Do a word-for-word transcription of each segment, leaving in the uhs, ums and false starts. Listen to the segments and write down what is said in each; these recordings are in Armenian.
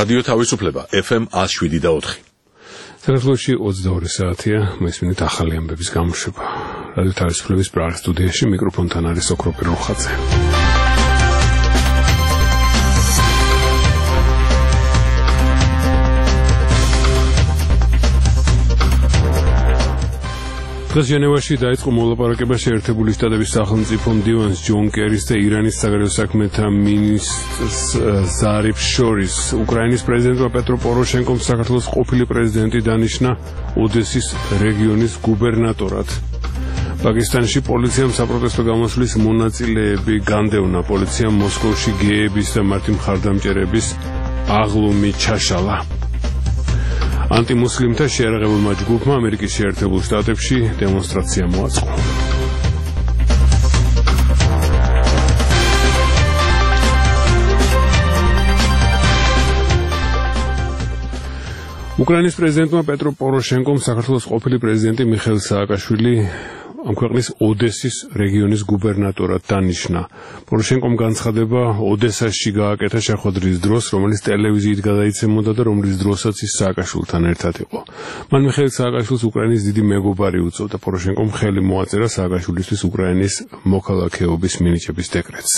რადიო თავისუფლება ეფ ემ one oh seven და four. საქართველოში ოცდაორი საათია, მესმინეთ ახალი ამბების გამოშვება. რადიო თავისუფლების პრაღის სტუდიაში მიკროფონთან არის ოქროპირ რუხაძე. დღეს ჟენევაში დაიწყო მოლაპარაკება შეერთებული შტატების სახელმწიფო მდივანს ჯონ კერის და ირანის საგარეო საქმეთა მინისტრს ზარიფ შორის. უკრაინის პრეზიდენტმა პეტრო პოროშენკომ საქართველოს ყოფილი პრეზიდენტი დანიშნა ოდესის რეგიონის გუბერნატორად. პაკისტანში პოლიციამ საპროტესტო გამოსვლის მონაწილეები განდევნა. პოლიციამ მოსკოვში გეების და მათი მხარდამჭერების აღლუმი ჩაშალა. ანტიმუსლიმთა შეერაღებულმა ჯგუფმა ამერიკის შეერთებულ შტატებში დემონსტრაცია მოაწყო. უკრაინის პრეზიდენტმა პეტრო პოროშენკომ საქართველოს ყოფილი პრეზიდენტი მიხეილ სააკაშვილი ამ ქვეყნის ოდესის რეგიონის გუბერნატორად დანიშნა. პოროშენკომ განცხადება ოდესაში გააკეთა შეხვედრის დროს, რომელიც ტელევიზიით გადაიცემოდა და რომლის დროსაც ის სააკაშვილთან ერთად იყო. მან მიხეილ სააკაშვილს უკრაინის დიდი მეგობარი უწოდა. პოროშენკომ ხელი მოაწერა სააკაშვილისთვის უკრაინის მოქალაქეობის მინიჭების დეკრეტს.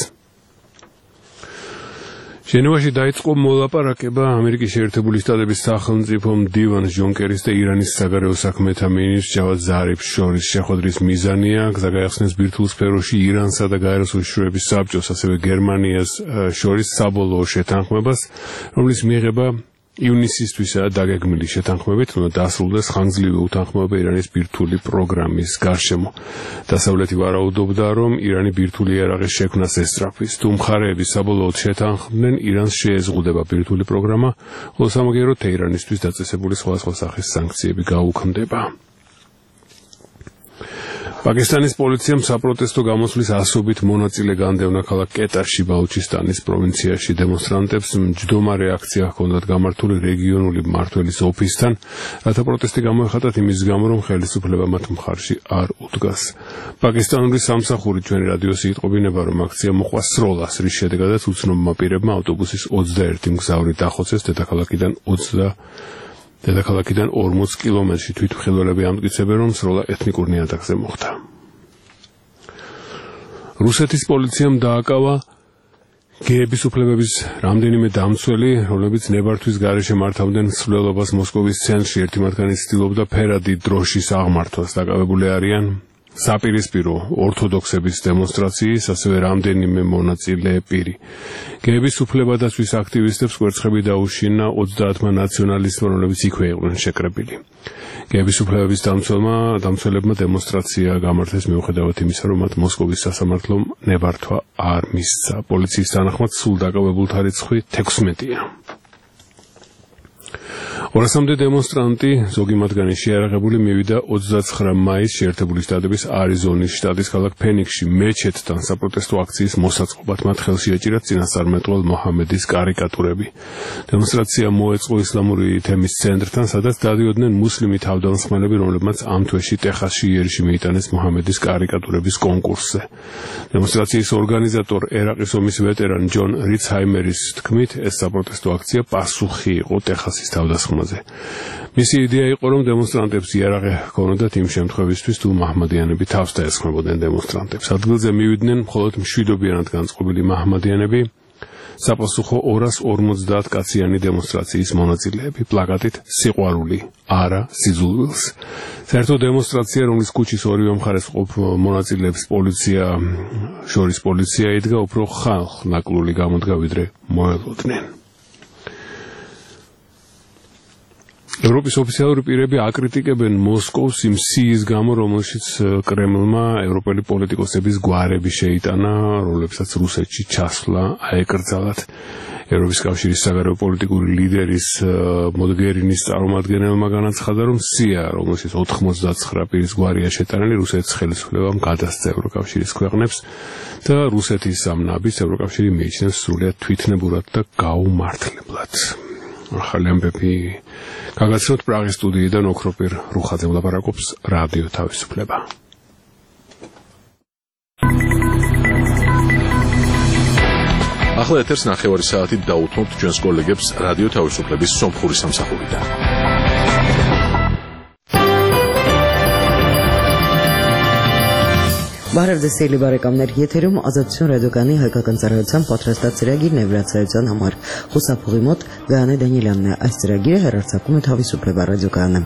ჟენევაში დაიწყო მოლაპარაკება ამერიკის შეერთებული შტატების სახელმწიფო მდივანს ჯონ კერის და ირანის საგარეო საქმეთა მინისტრს ჯავად ზარიფს შორის. შეხვედრის მიზანია გზა გაეხსნეს ბირთვულ სფეროში ირანსა და გაეროს უშიშროების საბჭოს, ასევე გერმანიას შორის საბოლოო შეთანხმებას, რომლის მიღება ივნისისთვისაა დაგეგმილი. შეთანხმებით უნდა დასრულდეს ხანგრძლივი უთანხმოება ირანის ბირთვული პროგრამის გარშემო. დასავლეთი ვარაუდობდა, რომ ირანი ბირთვული იარაღის შექმნას ესწრაფვის. თუ მხარეები საბოლოოდ შეთანხმდნენ, ირანს შეეზღუდება ბირთვული პროგრამა, ხოლო სამაგიეროდ თეირანისთვის დაწესებული სხვადასხვა სახის სანქციები გაუქმდება. პაკისტანის პოლიციამ საპროტესტო გამოსვლის ასობით მონაწილე განდევნა ქალაქ კეტაში, ბალუჩისტანის პროვინციაში. დემონსტრანტებს მჯდომარე აქცია ჰქონდათ გამართული რეგიონული მმართველის ოფისთან, რათა პროტესტი გამოეხატათ იმის გამო, რომ ხელისუფლება მათ მხარში არ უდგას. პაკისტანური სამსახური ჩვენი რადიოსი იტყობინება, რომ აქცია მოყვა სროლას, რის შედეგადაც უცნობმა პირებმა ავტობუსის ოცდაერთი მგზავრი დახოცეს დედაქალაქიდან ოცდა დედაქალაქიდან ორმოც კილომეტრში. თვითმხილველები ამტკიცებენ, რომ სროლა ეთნიკურ ნიადაგზე მოხდა. რუსეთის პოლიციამ დააკავა გეების უფლებების რამდენიმე დამცველი, რომლებიც ნებართვის გარეშე მართავდნენ მსვლელობას მოსკოვის ცენტრში. ერთი მათგანი ცდილობდა ფერადი დროშის აღმართვას. დაკავებული არიან საპირისპირო ორთოდოქსების დემონსტრაციის, ასევე რამდენიმე მონაწილე პირი. გეების უფლებადაცვის აქტივისტებს კვერცხები დაუშინა ოცდაათმა ნაციონალისტმა, რომლებიც იქვე იყვნენ შეკრებილი. გეების უფლებების დამცველმა დამცველებმა დემონსტრაცია გამართეს მიუხედავად იმისა, რომ მათ მოსკოვის სასამართლომ ნებართვა არ მისცა. პოლიციის თანახმად სულ დაკავებულთა რიცხვი თექვსმეტია. ორასამდე დემონსტრანტი, ზოგი მათგანი შეიარაღებული, მივიდა ოცდაცხრა მაისს შეერთებული შტატების არიზონის შტატის ქალაქ ფენიქსში მეჩეთთან საპროტესტო აქციის მოსაწყობად. მათ ხელში ეჭირათ წინასწარმეტყველ მოჰამედის კარიკატურები. დემონსტრაცია მოეწყო ისლამური თემის ცენტრთან, სადაც დადიოდნენ მუსლიმი თავდამსხმელები, რომლებმაც ამ თვეში ტეხასში იერიში მიიტანეს მოჰამედის კარიკატურების კონკურსზე. დემონსტრაციის ორგანიზატორ ერაყის ომის ვეტერან ჯონ რიცჰაიმერის თქმით, ეს საპროტესტო აქცია პასუხი იყო ტეხასის თავდასხმაზე. მისი იდეა იყო, რომ დემონსტრანტებს იარაღი ჰქონოდათ იმ შემთხვევისთვის, თუ მაჰმადიანები თავს დაესხმებოდნენ დემონსტრანტებს. ადგილზე მივიდნენ მხოლოდ მშვიდობიანად განწყობილი მაჰმადიანები, საპასუხო ორას ორმოცდაათ კაციანი დემონსტრაციის მონაწილეები, პლაკატით „სიყვარული, არა სიძულვილს“. საერთო დემონსტრაცია, რომლის ქუჩის ორივე მხარეს ყოფ მონაწილეებს პოლიცია შორის პოლიცია იდგა, უფრო ხალხნაკლული გამოდგა, ვიდრე მოელოდნენ. ევროპის ოფიციალური პირები აკრიტიკებენ მოსკოვს იმ სიის გამო, რომელშიც კრემლმა ევროპელი პოლიტიკოსების გვარები შეიტანა, რომლებსაც რუსეთში ჩასვლა აეკრძალათ. ევროპის კავშირის საგარეო პოლიტიკური ლიდერის მოდგერინის წარმომადგენელმა განაცხადა, რომ სია, რომელშიც ოთხმოცდაცხრა პირის გვარია შეტანილი, რუსეთის ხელისუფლებამ გადასცა ევროკავშირის ქვეყნებს და რუსეთის ამ ნაბიჯს ევროკავშირი მიიჩნევს სრულიად თვითნებურად და გაუმართლებლად. ახალი ამბები გაგაცნოთ პრაღის სტუდიიდან ოქროპირ რუხაძე ლაპარაკობს რადიო თავისუფლება. ახლა ეთერს ნახევარი საათით დაუთმობთ ჩვენს კოლეგებს რადიო თავისუფლების სომხური სამსახურიდან. Բարևձեզ բարեկամներ, եթերում Ազատություն ռադիոկայանի հայկական ծառայության պատրաստած ծրագիրն է վրացայության համար։ Խուսափողի մոտ Գայանե Դանիելյանն է, այս ծրագիրը հեռարձակում է Თავისუფლება ռադիոկայանը։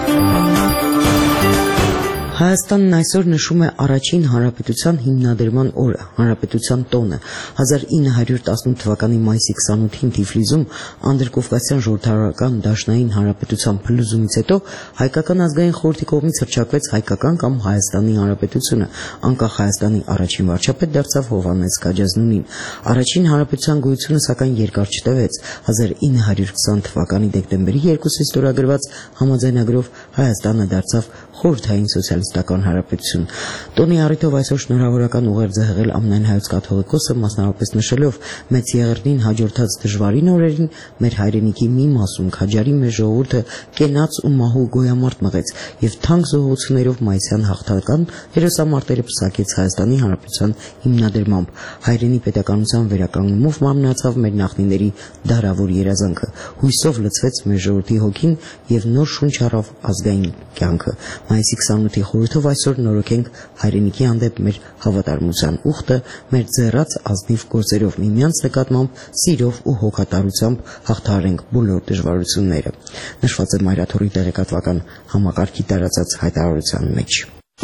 Հայաստանն այսօր նշում է առաջին հանրապետության հիմնադրման օրը, հանրապետության տոնը։ հազար ինը հարյուր տասնութ թվականի մայիսի քսանութին Թիֆլիսում Անդրկովկասյան ժողովրդավարական դաշնային հանրապետության փլուզումից հետո հայկական ազգային խորհրդի կողմից հռչակվեց հայկական կամ Հայաստանի հանրապետությունը, անկախ Հայաստանի առաջին վարչապետ դարձավ Հովհաննես Քաջազնունին։ Առաջին հանրապետության գոյությունը սակայն երկար չտևեց։ հազար ինը հարյուր քսան թվականի դեկտեմբերի երկուսին ստորագրված համաձայնագրով Հայաստանը դարձավ խորհրդային սոցիալիստական հանրապետություն։ Տոնի առիթով այսօր շնորհավորական ուղերձ է հղել ամենայն հայոց կաթողիկոսը, մասնավորապես նշելով մեծ եղերնին հաջորդած դժվարին օրերին մեր հայրենիքի մի մասում քաջարի մեր ժողովուրդը կենաց ու մահու գոյամարտ մղեց եւ թանկ զոհություններով մայիսյան հաղթական հերոսամարտերը պսակեց Հայաստանի հանրապետության հիմնադրմամբ։ Հայրենի պետականության վերականգնումով մարմնացավ մեր նախնիների դարավոր երազանքը, հույսով լցվեց մեր ժողովրդի հոգին եւ նոր շունչ առավ ազգային կյանքը։ Մայիսի քսանութի խորհրդով այսօր նորոգենք հայրենիքի հանդեպ մեր հավատարմության ուխտը, մեր ձեռած ազնիվ գործերով միմյանց նկատմամբ սիրով ու հոգատարությամբ հաղթահարենք բոլոր դժվարությունները։ Նշված է Մայրաթորի տեղեկատվական համակարգի տարածած հայտարարության մեջ։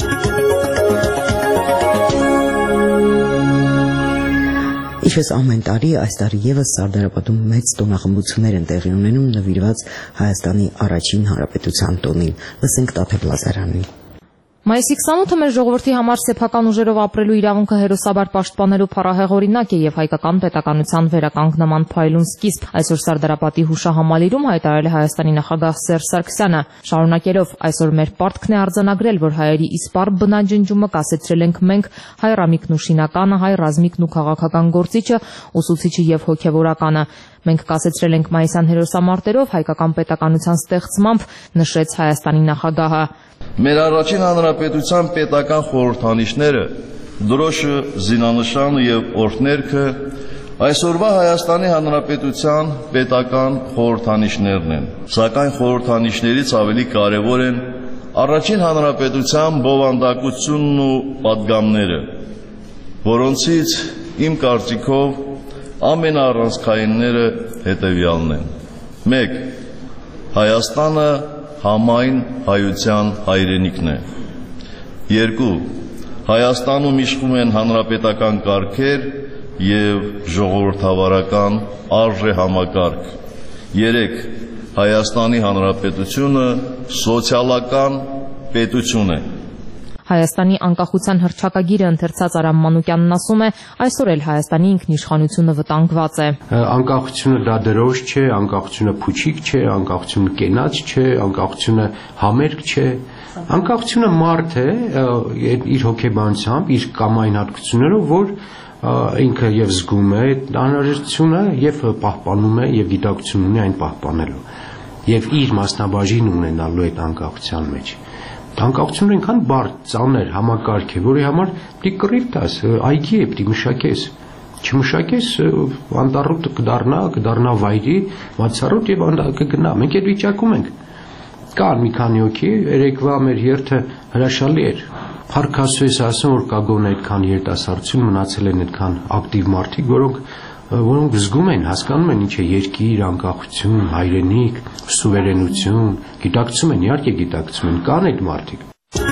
Ինչպես ամեն տարի, այս տարի եւս Սարդարապատում մեծ տոնախմբություններ են տեղի ունենում նվիրված Հայաստանի առաջին հանրապետության տոնին։ Լսենք Տաթև Լազարանին։ Մայիսի քսանութը մեր ժողովրդի համար սեփական ուժերով ապրելու իրավունքը հերոսաբար պաշտպանելու փառահեղ օրինակ է եւ հայկական պետականության վերականգնման փայլուն սկիզբ։ Այսօր Սարդարապատի հուշահամալիրում հայտարարել է Հայաստանի նախագահ Սերժ Սարգսյանը, շարունակելով այսօր մեր պարտքն է արձանագրել, որ հայերի իսպառ բնաջնջումը կասեցրել ենք մենք, հայ Ռամիկն ու Շինականը, հայ Ռազմիկն ու քաղաքական գործիչը, ուսուցիչը եւ հոգեվորականը։ Մենք կասեցրել ենք մայիսյան հերոսամարտերով հայկական պետականության ստեղծմամբ, նշեց Հայաստանի նախագահը։ Մեր առաջին հանրապետության պետական խորհրդանիշները, դրոշը, զինանշանը եւ օրհներգը այսօրվա Հայաստանի հանրապետության պետական խորհրդանիշներն են։ Սակայն խորհրդանիշներից ավելի կարևոր են առաջին հանրապետության բովանդակությունն ու պատգամները, որոնցից իմ կարծիքով ամենաառանցքայինները հետևյալն են. մեկ. Հայաստանը համայն հայության հայրենիքն է։ երկու. Հայաստանում իշխում են հանրապետական կարգեր եւ ժողովրդավարական արժեհամակարգ։ երեք. Հայաստանի հանրապետությունը սոցիալական պետություն է։ Հայաստանի անկախության հռչակագիրը ընթերցած Արամ Մանուկյանն ասում է, այսօր էլ Հայաստանի ինքնիշխանությունը վտանգված է։ Անկախությունը դա դրոշ չէ, անկախությունը փուչիկ չէ, անկախությունը կենաց չէ, անկախությունը համերգ չէ։ Անկախությունը մարդ է իր հոգեբանությամբ, իր կամային հատկություններով, որ ինքը եւ զգում է անհրաժեշտությունը եւ պահպանում է եւ գիտակցություն ունի այն պահպանելու եւ իր մասնաբաժին ունենալու այդ անկախության մեջ։ Անկախությունը այնքան բարդ, ծանր համակարգ է, որի համար պիտի կռիվ տաս, այգի է, պիտի մշակես։ Չմշակես, անտառոտ կդառնա, կդառնա վայրի, մացառոտ եւ կգնա։ Մենք այդ վիճակում ենք։ Կան մի քանի հոգի, երեկվա մեր երթը հրաշալի էր։ Փառքասու ես ասում, որ կա գոնե այդքան երիտասարդություն մնացել են այդքան ակտիվ մարդիկ, որոնք որոնք զգում են, հասկանում են ինչ է երկիր, անկախություն, հայրենիք, սուվերենություն, գիտակցում են, իհարկե գիտակցում են, կան այդ մարդիկ։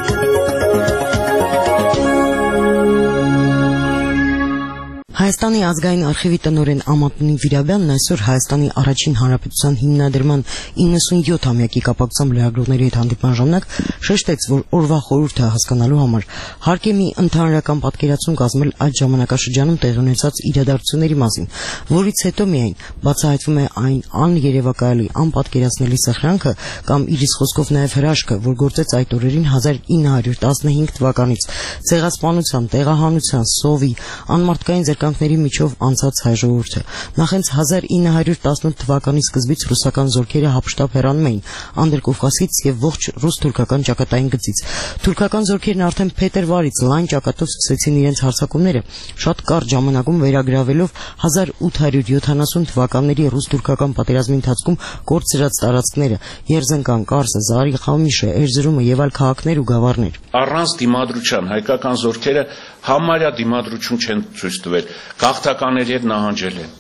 Հայաստանի ազգային արխիվի տնօրեն Ամատունի Վիրաբյանն այսօր Հայաստանի առաջին հանրապետության հիմնադրման իննսունյոթամյակի կապակցությամբ լրագրողների հետ հանդիպման ժամանակ շեշտեց, որ օրվա խորհուրդը հասկանալու համար հարկ է մի ընդհանրական պատկերացում կազմել այդ ժամանակաշրջանում տեղի ունեցած իրադարձությունների մասին, որից հետո միայն բացահայտվում է այն աներևակայալի, անպատկերացնելի սխրանքը կամ իրից խոսքով նաև հրաշքը, որ գործեց այդ օրերին հազար ինը հարյուր տասնհինգ թվականից ցեղասպանության, տեղահանության, սովի, անմարդկային ապրանքների միջով անցած հայ ժողովուրդը։ Նախ հենց հազար ինը հարյուր տասնութ թվականի սկզբից ռուսական զորքերը հապշտապ հեռանում էին Անդրկովկասից եւ ողջ ռուս-թուրքական ճակատային գծից։ Թուրքական զորքերն արդեն փետրվարից լայն ճակատով սկսեցին իրենց հարձակումները, շատ կարճ ժամանակում վերագրավելով հազար ութ հարյուր յոթանասուն թվականների ռուս-թուրքական պատերազմի ընթացքում կորցրած տարածքները՝ Երզնկան, Կարսը, Զարի, Խամիշը, Էրզրումը եւ այլ քաղաքներ ու գավառներ։ Առանց դիմադրության հայկական զորքերը համարյա դիմադրություն չեն ցույց տվել, գաղթականների հետ նահանջել են։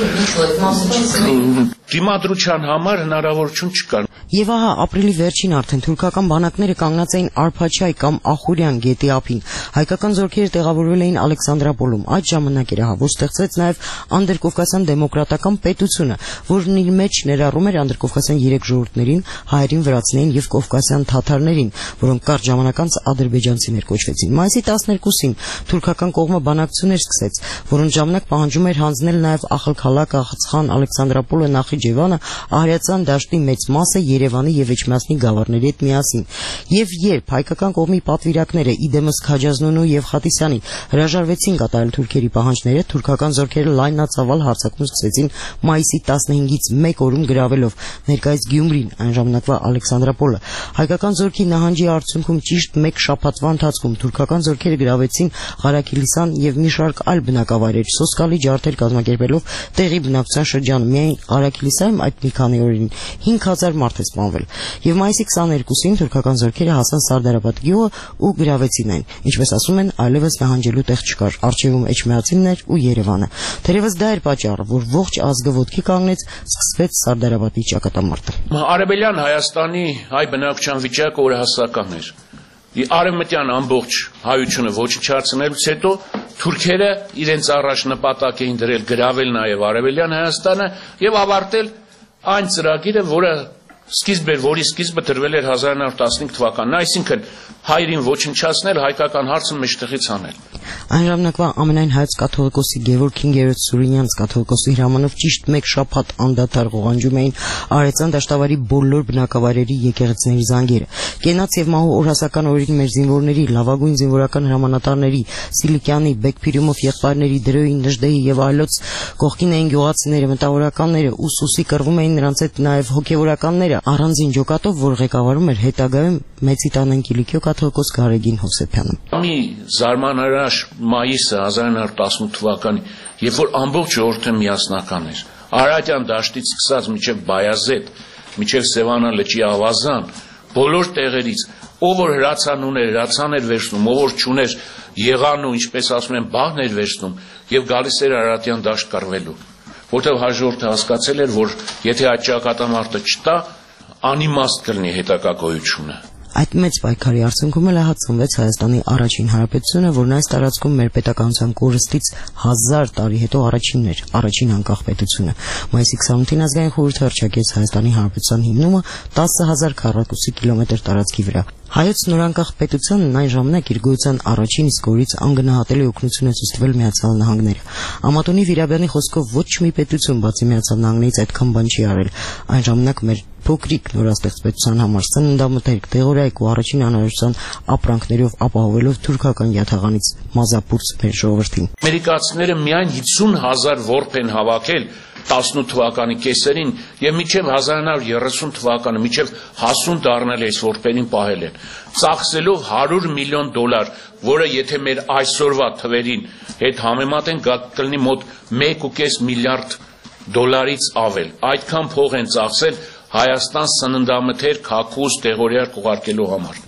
Դիմադրության համար հնարավորություն չկա։ Եվ ահա ապրիլի վերջին արդեն թուրքական բանակները կանգնած էին Արփաչայ կամ Ախուրյան գետի ափին։ Հայկական զորքերը տեղավորվել էին Ալեքսանդրապոլում։ Այդ ժամանակ էր ահա որ ստեղծվեց նաև Անդրկովկասյան դեմոկրատական պետությունը, որն իր մեջ ներառում էր Անդրկովկասյան երեք ժողովուրդներին, հայերին, վրացիներին եւ կովկասյան թաթարներին, որոնք կարճ ժամանակ անց ադրբեջանցիներ կոչվեցին։ Մայիսի տասներկուսին թուրքական կողմը բանակցություններ սկսեց, որոնց ժամանակ պահանջում էր հանձնել նաև Ախալքալակը, Ախցխան, Ալեքսանդրապոլը, Նախիջևանը, Ահարյացյան դաշտի մեծ մասը Երևանի եւ Էջմիածնի գավառների հետ միասին։ Եվ երբ հայկական կողմի պատվիրակները Իդեմս Քաջազնունու եւ Խատիսյանի հրաժարվեցին կատարել թուրքերի պահանջները, թուրքական զորքերը լայնածավալ հարձակում սկսեցին մայիսի տասնհինգից մեկ օրում գրավելով ներկայիս Գյումրին, այն ժամանակվա Ալեքսանդրապոլը։ Հայկական զորքի նահանջի արդյունքում ճիշտ մեկ շաբաթվա ընթացքում թուրքական զորքերը գրավեցին Ղարաքիլիսան եւ մի շարք այլ բնակավայրեր, սոսկալի ջարդեր կազմակերպելով տեղի բնակչության շրջանում։ Միայն Ղարաքիլիսայում այդ մի քանի օրերին հինգ հազար մարդ է սպանվել։ Եվ մայիսի քսաներկուսին թուրքական զորքերը հասան Սարդարապատ գյուղը ու գրավեցին այն։ Ինչպես ասում են, այլևս նահանջելու տեղ չկար։ Արխիվում Էջմիածինն էր ու Երևանը։ Թերևս դա էր պատճառը, որ ողջ ազգը ոտքի կանգնեց, սկսվեց Սարդարապատի ճակատամարտը։ Արևելյան Հայաստանի հայ բնակչության վիճակը օրահասական էր։ Արևմտյան ամբողջ հայությունը ոչնչացնելուց հետո թուրքերը իրենց առաջ նպատակ էին դրել գրավել նաև Արևելյան Հայաստանը եւ ավարտել այն ծրագիրը, որը սկիզբ էր, որի սկիզբը դրվել էր հազար նոր տասնհինգ թվականին, այսինքն հայրին ոչնչացնել, հայկական հարցը մեջտեղից անել։ Այն ժամանակվա ամենայն հայոց կաթողիկոսի Գևորգ Հինգերորդ Սուրինյանց կաթողիկոսի հրամանով ճիշտ մեկ շաբաթ անդադար ղողանջում էին Արարատյան դաշտավարի բոլոր բնակավայրերի եկեղեցիների զանգերը։ Կենաց եւ մահու օրհասական օրերին մեր զինվորների, լավագույն զինվորական հրամանատարների, Սիլիկյանի, Բեկփիրյումով եղբայրների, Դրոյի, Նժդեի եւ այլոց կողքին էին գյուղացիները, մտավորականները, ու սուսի կռվում էին նրանց հետ նաեւ հոգեվորականները, առանձին ջոկատով, որ ղեկավարում էր հետագայում Մեծի տանեն Կիլիկիո կաթողիկոս Գարեգին Հովսեփյանը։ Մի զարմանարաշ մայիսը հազար նոր տասնութ թվականի, երբ որ ամբողջ ժողովուրդը միասնական էր, Արարատյան դաշտից սկսած մինչև Բայազեդ, մինչև Սևանա լճի ավազան, բոլոր տեղերից, ով որ հրացան ուներ, հրացան էր վերցնում, ով որ չուներ, եղան ու ինչպես ասում են, բաղն էր վերցնում եւ գալիս էր Արարատյան դաշտ կռվելու, որտեղ հայ ժողովուրդը հասկացել էր, որ եթե այդ ճակատամարտը չտա, անիմաստ կլինի հետագա գոյությունը։ Այդ մեծ պայքարի արդյունքում էլ հացնվեց Հայաստանի առաջին հանրապետությունը, որն այս տարածքում մեր պետականության կորստից հազար տարի հետո առաջինն էր, առաջին անկախ պետությունը։ Մայիսի քսանութին ազգային խորհուրդը հռչակեց Հայաստանի հանրապետության հիմնումը տասը հազար քառակուսի կիլոմետր տարածքի վրա։ Հայոց նորանկախ պետությանն այն ժամանակ իր գոյության առաջին իսկ օրից անգնահատելի օգնություն է ցույց տվել Միացյալ Նահանգները։ Ամատոնի Վիրաբյանի խոսքով ոչ մի պետություն բացի Միացյալ Նահանգներից այդքան բան չի արել։ Այն ժամանակ մեր փոքրիկ նորաստեղծ պետության համար սննդամթերք, տեղորայք ու առաջին անհրաժեշտության ապրանքներով ապահովելով թուրքական յաթաղանից մազապուրց մեր ժողովրդին։ Ամերիկացիները միայն հիսուն հազար որբ են հավաքել տասնութ թվականի կեսերին եւ մինչեւ հազար նոր երեսուն թվականը մինչեւ հասուն դառնել այս որբերին պահել են, ծախսելով հարյուր միլիոն դոլար, որը եթե մեր այսօրվա թվերին հետ համեմատեն, կլինի մոտ մեկ ու կես միլիարդ դոլարից ավել։ Այդքան փող են ծախսել Հայաստան սննդամթերք, հագուստ, տեղորայք ուղարկելու համար։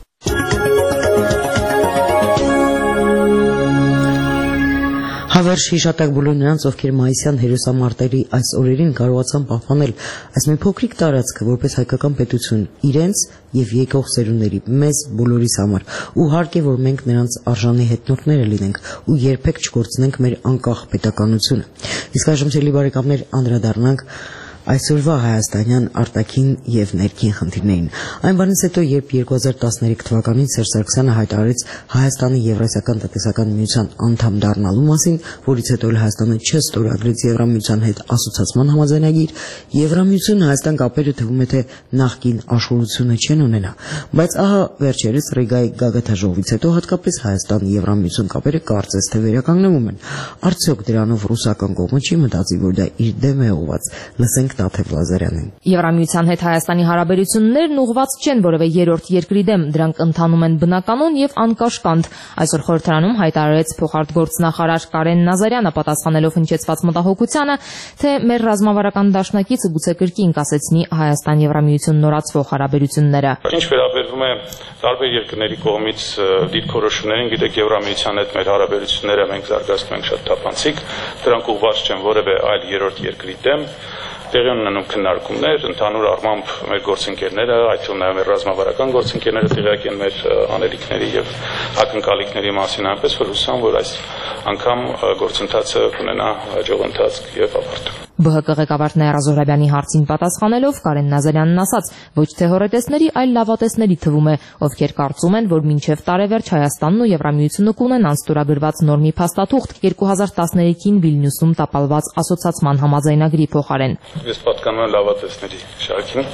Հավերժ հիշատակ բոլոր նրանց, ովքեր մայիսյան հերոսամարտերի այս օրերին կարողացան պահպանել այս մի փոքրիկ տարածքը որպես հայկական պետություն իրենց եւ եկող սերունդների, մեզ բոլորիս համար, ու հարկ է, որ մենք նրանց արժանի հետնորդները լինենք ու երբեք չկորցնենք մեր անկախ պետականությունը։ Իսկ այժմ ցելի բարեկամներ անդրադառնանք այսօրվա հայաստանյան արտաքին եւ ներքին խնդիրներին։ Այն բանից հետո, երբ երկու հազար տասներեք թվականին Սերժ Սարգսյանը հայտարարեց Հայաստանի Եվրասիական տնտեսական միության անդամ դառնալու մասին, որից հետո Հայաստանը չստորագրեց Եվրամիության հետ ասոցիացիան համաձայնագիր, Եվրամիությունը Հայաստան կապերը թվում է թե նախկին աշխորհությունը չեն ունենա, բայց ահա վերջերս Ռիգայի գագաթաժողովից հետո հատկապես Հայաստան-Եվրամիություն կապերը կարծես թե վերականգնվում են։ Արդյոք դրանով ռուսական կողմը չի մտածի, որ դա իր դեմ է ուղղված։ Լսենք Տաթև Լազարյանին։ Եվրամիության հետ Հայաստանի հարաբերություններն ուղղված չեն որևէ երրորդ երկրի դեմ, դրանք ընթանում են բնականon եւ անկաշկանդ։ Այսօր խորհրդարանում հայտարարեց փոխարտգործնախարար Կարեն Նազարյանը, պատասխանելով հնչեցված մտահոգությանը, թե մեր ռազմավարական դաշնակիցը գուցե կրկին կասեցնի Հայաստան-Եվրամիություն նորացվող հարաբերությունները։ Ինչ վերաբերվում է տարբեր երկրների կողմից դիրքորոշումներին, գիտեք, Եվրամիության հետ մեր հարաբերությունները մենք զարգացնում ենք շատ թափանցիկ, դրանք ուղղված չեն որևէ այլ երրորդ երկրի դեմ։ Տեղի ունենում քննարկումներ, ընդհանուր առմամբ մեր գործընկերները, այդ թվում նաև մեր ռազմավարական գործընկերները տեղյակ են մեր անելիքների եւ ակնկալիքների մասին, այնպես որ հուսամ, որ այս անգամ գործընթացը կունենա հաջող ընթացք եւ ավարտ։ ԲՀԿ ղեկավար Նաիրա Զոհրաբյանի հարցին պատասխանելով Կարեն Նազարյանն ասաց, ոչ թե հոռետեսների, այլ լավատեսների թվում է, ովքեր կարծում են, որ մինչև տարեվերջ Հայաստանն ու Եվրամիությունը կունենան ստորագրված նորմի փաստաթուղթ երկու հազար տասներեքին Վիլնյուսում տապալված ասոցիացիան համաձայնագրի փոխարեն։ Ես պատկանում եմ լավատեսների շարքին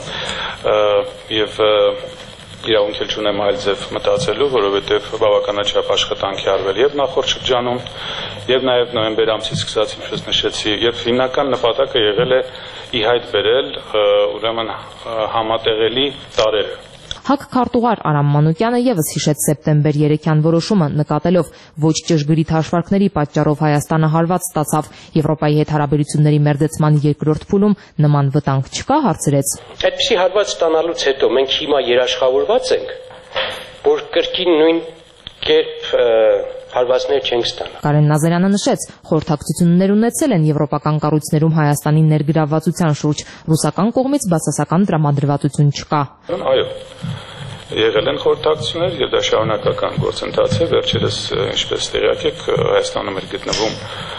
եւ իրավունք էլ չունեմ այլ ձև մտածելու, որովհետև բավականաչափ աշխատանք է արվել եւ նախորդ շրջանում եւ նաեւ նոյեմբեր ամսից սկսած, ինչպես նշեցի, եւ հիմնական նպատակը եղել է ի հայտ բերել ուրեմն համատեղելի տարերը։ ՀԱԿ քարտուղար Արամ Մանուկյանը եւս հիշեց սեպտեմբեր երեքյան որոշումը, նկատելով ոչ ճշգրիտ հաշվարկների պատճառով Հայաստանը հարված ստացավ Եվրոպայի հետ հարաբերությունների մերձեցման երկրորդ փուլում նման վտանգ չկա, հարցրեց։ Այդպիսի հարված ստանալուց հետո մենք հիմա երաշխավորված ենք, որ կրկին նույն կերպ հարվածներ չենք ստանա։ Կարեն Նազարյանը նշեց, խորհրդակցություններ ունեցել են եվրոպական կառույցներում Հայաստանի ներգրավվածության շուրջ, ռուսական կողմից բացասական տրամադրվածություն չկա։ Այո, եղել են խորհրդակցություններ եւ դա շարունակական գործընթաց է, վերջերս ինչպես տեղյակ եք, Հայաստանում էր գտնվում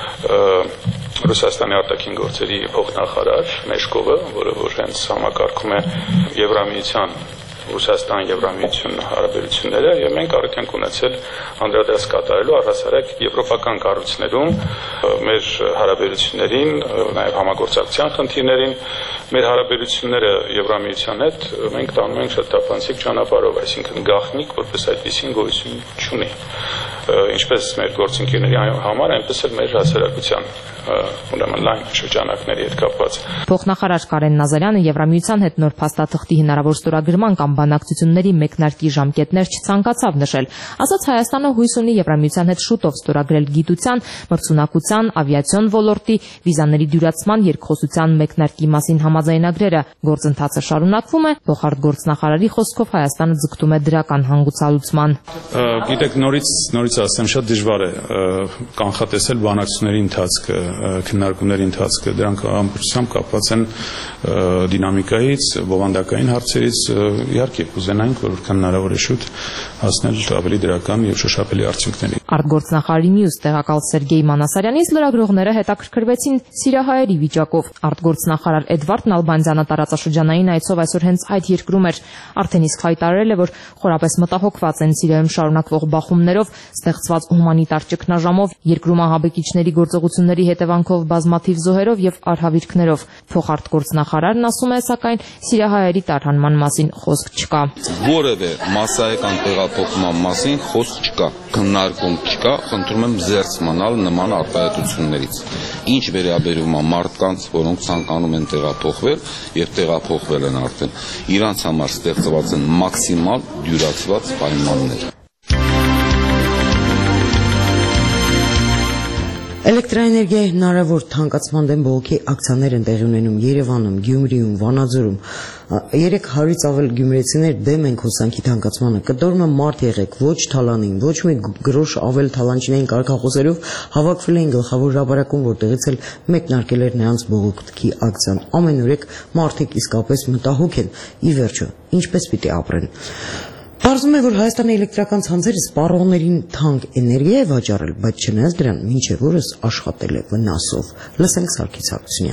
Ռուսաստանի արտաքին գործերի փոխնախարար Մեշկովը, որը որ հենց համակարգում է Եվրամիության Ռուսաստան Եվրամիություն հարաբերությունները եւ մենք արդեն ենք ունեցել անդրադարձ կատարելու առհասարակ եվրոպական կառույցներում մեր հարաբերություններին, նաեւ համագործակցության խնդիրներին, մեր հարաբերությունները Եվրամիության հետ մենք տանում ենք շատ թափանցիկ ճանապարհով, այսինքն գաղտնիք, որպես այդպեսին գոյություն չունի։ Ինչպես մեր գործընկերների համար, այնպես էլ մեր հասարակության ուրեմն լայն շրջանակների հետ կապված։ Փոխնախարար Կարեն Նազարյանը Եվրամիության հետ նոր փաստաթղթի հնարավոր ստորագրման կամ բանակցությունների մեկնարկի ժամկետներ չցանկացավ նշել։ Ասաց Հայաստանը հույս ունի Եվրամիության հետ շուտով ստորագրել գիտության, մրցունակության, ավիացիոն ոլորտի, վիզաների դյուրացման երկխոսության մեկնարկի մասին համաձայնագրերը։ Գործընթացը շարունակվում է, փոխարտգործնախարարի խոսքով Հայաստանը ձգտում է դրական հանգուցալուծման։ Գիտեք, նորից նորից ասեմ, շատ դժվար է կանխատեսել բանակցությունների ընթացքը, քննարկումների ընթացքը, դրանք ամբողջությամբ կապված են դինամիկայից, բովանդակային հարցերից, իհարկե կուզենայինք, որ հնարավոր է շուտ հասնել ավելի դրական եւ շոշափելի արդյունքների։ Արտգործնախարարի մյուս տեղակալ Սերգեյ Մանասարյանից լրագրողները հետաքրքրվեցին սիրիահայերի վիճակով։ Արտգործնախարար Էդվարդ Նալբանդյանը տարածաշրջանային այցով այսօր հենց այդ երկրում էր, արդեն իսկ հայտարարել է, որ խորապես մտահոգված են Սիրիայում շարունակվող բախումներով, ստեղծված հումանիտար ճգնաժամով, երկրում ահաբեկիչների գործողությունների հետևանքով բազմաթիվ զոհերով եւ արհավիրքներով։ Փոխարտգործնախարարն ասում է, սակայն սիրիահայերի տարհանման մասին խոսք չկա։ Որևէ մասսայական տեղափոխման մասին խոսք չկա, քննարկում չկա, խնդրում եմ զերծ մնալ նման արտահայտություններից։ Ինչ վերաբերում է մարդկանց, որոնք ցանկանում են տեղափոխվել եւ տեղափոխվել են արդեն, իրանց համար ստեղծված են մաքսիմալ դյուրացված պայմաններ։ Էլեկտրաէներգիայի հնարավոր թանկացման դեմ բողոքի ակցիաներ են տեղի ունենում Երևանում, Գյումրիում, Վանաձորում։ Երեք հարյուրից ավել գյումրեցիներ դեմ են հոսանքի թանկացմանը։ Կտորում է մարդ եղեք, ոչ թալանին, ոչ մի գրոշ ավել թալանչիներին կարգախոսերով հավաքվել էին գլխավոր հրապարակում, որտեղից էլ մեկնարկել էր նրանց բողոքի ակցիան։ Ամենուրեք մարդիկ իսկապես մտահոգ են։ Ի վերջո, ինչպես պիտի ապրեն։ Պարզվում է, որ Հայաստանի էլեկտրական ցանցերը սպառողներին թանկ էներգիա է վաճառել, բայց չնայած դրան մինչև օրս աշխատել է վնասով։ Լսենք Սարգիս Հարությունյանին։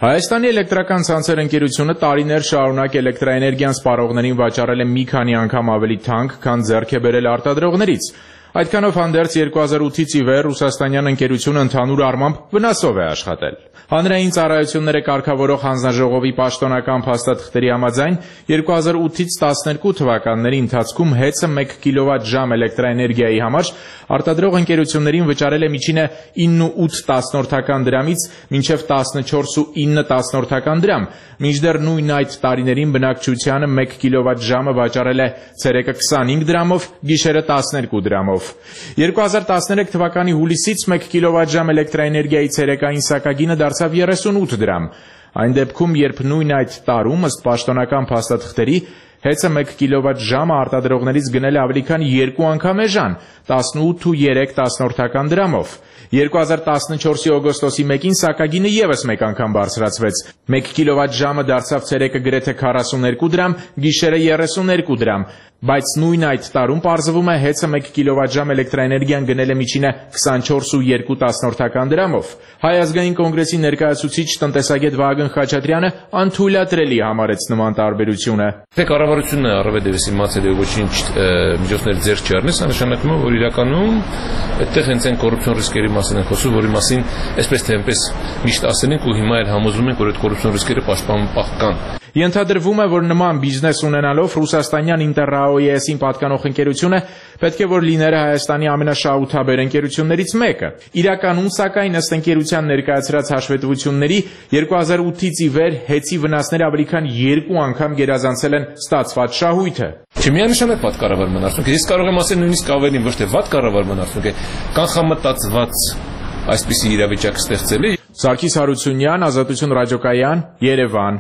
Հայաստանի էլեկտրական ցանցեր ընկերությունը տարիներ շարունակ էլեկտրաէներգիան սպառողներին վաճառել է մի քանի անգամ ավելի թանկ, քան ձեռք է բերել արտադրողներից։ Այդքանով հանդերձ երկու հազար ութից ի վեր ռուսաստանյան ընկերությունը ընդհանուր առմամբ վնասով է աշխատել։ Հանրային ծառայությունները կարգավորող հանձնաժողովի պաշտոնական փաստաթղթերի համաձայն երկու հազար ութից տասներկու թվականների ընթացքում հեծը մեկ կիլովատ-ժամ էլեկտրաէներգիայի համար արտադրող ընկերություններին վճարել է միջինը ինը ու ութ տասնորդական դրամից մինչև տասնչորս ու ինը տասնորդական դրամ, մինչդեռ նույն այդ տարիներին բնակչությանը մեկ կիլովատ-ժամը վաճառել է ցերեկը քսանհինգ դրամով, գիշերը տասներկու դրամով։ երկու հազար տասներեք թվականի հուլիսից մեկ կիլովատ-ժամ էլեկտրաէներգիայի ցերեկային սակագինը դարձավ երեսունութ դրամ։ Այն դեպքում, երբ նույն այդ տարում ըստ պաշտոնական փաստաթղթերի հեծը մեկ կիլովատ-ժամը արտադրողներից գնել է ավելի քան երկու անգամ էժան, տասնութ ու երեք տասնորդական դրամով։ երկու հազար տասնչորսի օգոստոսի մեկին սակագինը ևս մեկ անգամ բարձրացվեց։ մեկ կիլովատ-ժամը դարձավ ցերեկը գրեթե քառասուներկու դրամ, գիշերը երեսուներկու դրամ, բայց նույն այդ տարում պարզվում է հեծը մեկ կիլովատ-ժամ էլեկտրաէներգիան գնել է միջինը քսանչորս ու երկու տասնորդական դրամով։ Հայ ազգային կոնգրեսի ներկայացուցիչ տնտեսագետ Վահագն Խաչատրյանը անթույլատրելի համարեց նման տարբերությունը։ Թե կառավարությունն է առավելևս իմացել է ոչինչ միջոցներ ձեռք չառնի, սա նշանակում է, որ իրականում այդտեղ հենց այն կոռուպցիոն ռիսկերի մասին են խոսում, որի մասին այսպես թե այնպես միշտ ասել ենք ու հիմա էլ համոզվում ենք, որ այդ կոռուպցիոն ռիսկերը պաշտպանպահ կան։ Ենթադրվում է, որ նման բիզնես ունենալով ռուսաստանյան Ինտերրաոես-ին պատկանող ընկերությունը պետք է որ լիներ Հայաստանի ամենաշահութաբեր ընկերություններից մեկը։ Իրականում, սակայն, ըստ ընկերության ներկայացրած հաշվետվությունների, երկու հազար ութից ի վեր հեծի վնասները ավելի քան երկու անգամ գերազանցել են ստացված շահույթը։ Չմիանշանակ վատ կառավարման արդյունք, ես կարող եմ ասել նույնիսկ ավելին, ոչ թե վատ կառավարման արդյունք է, կանխամտածված այսպիսի իրավիճակ ստեղծել է։ Սարգիս Հարությունյան, Ազատություն ռադիոկայան, Երևան։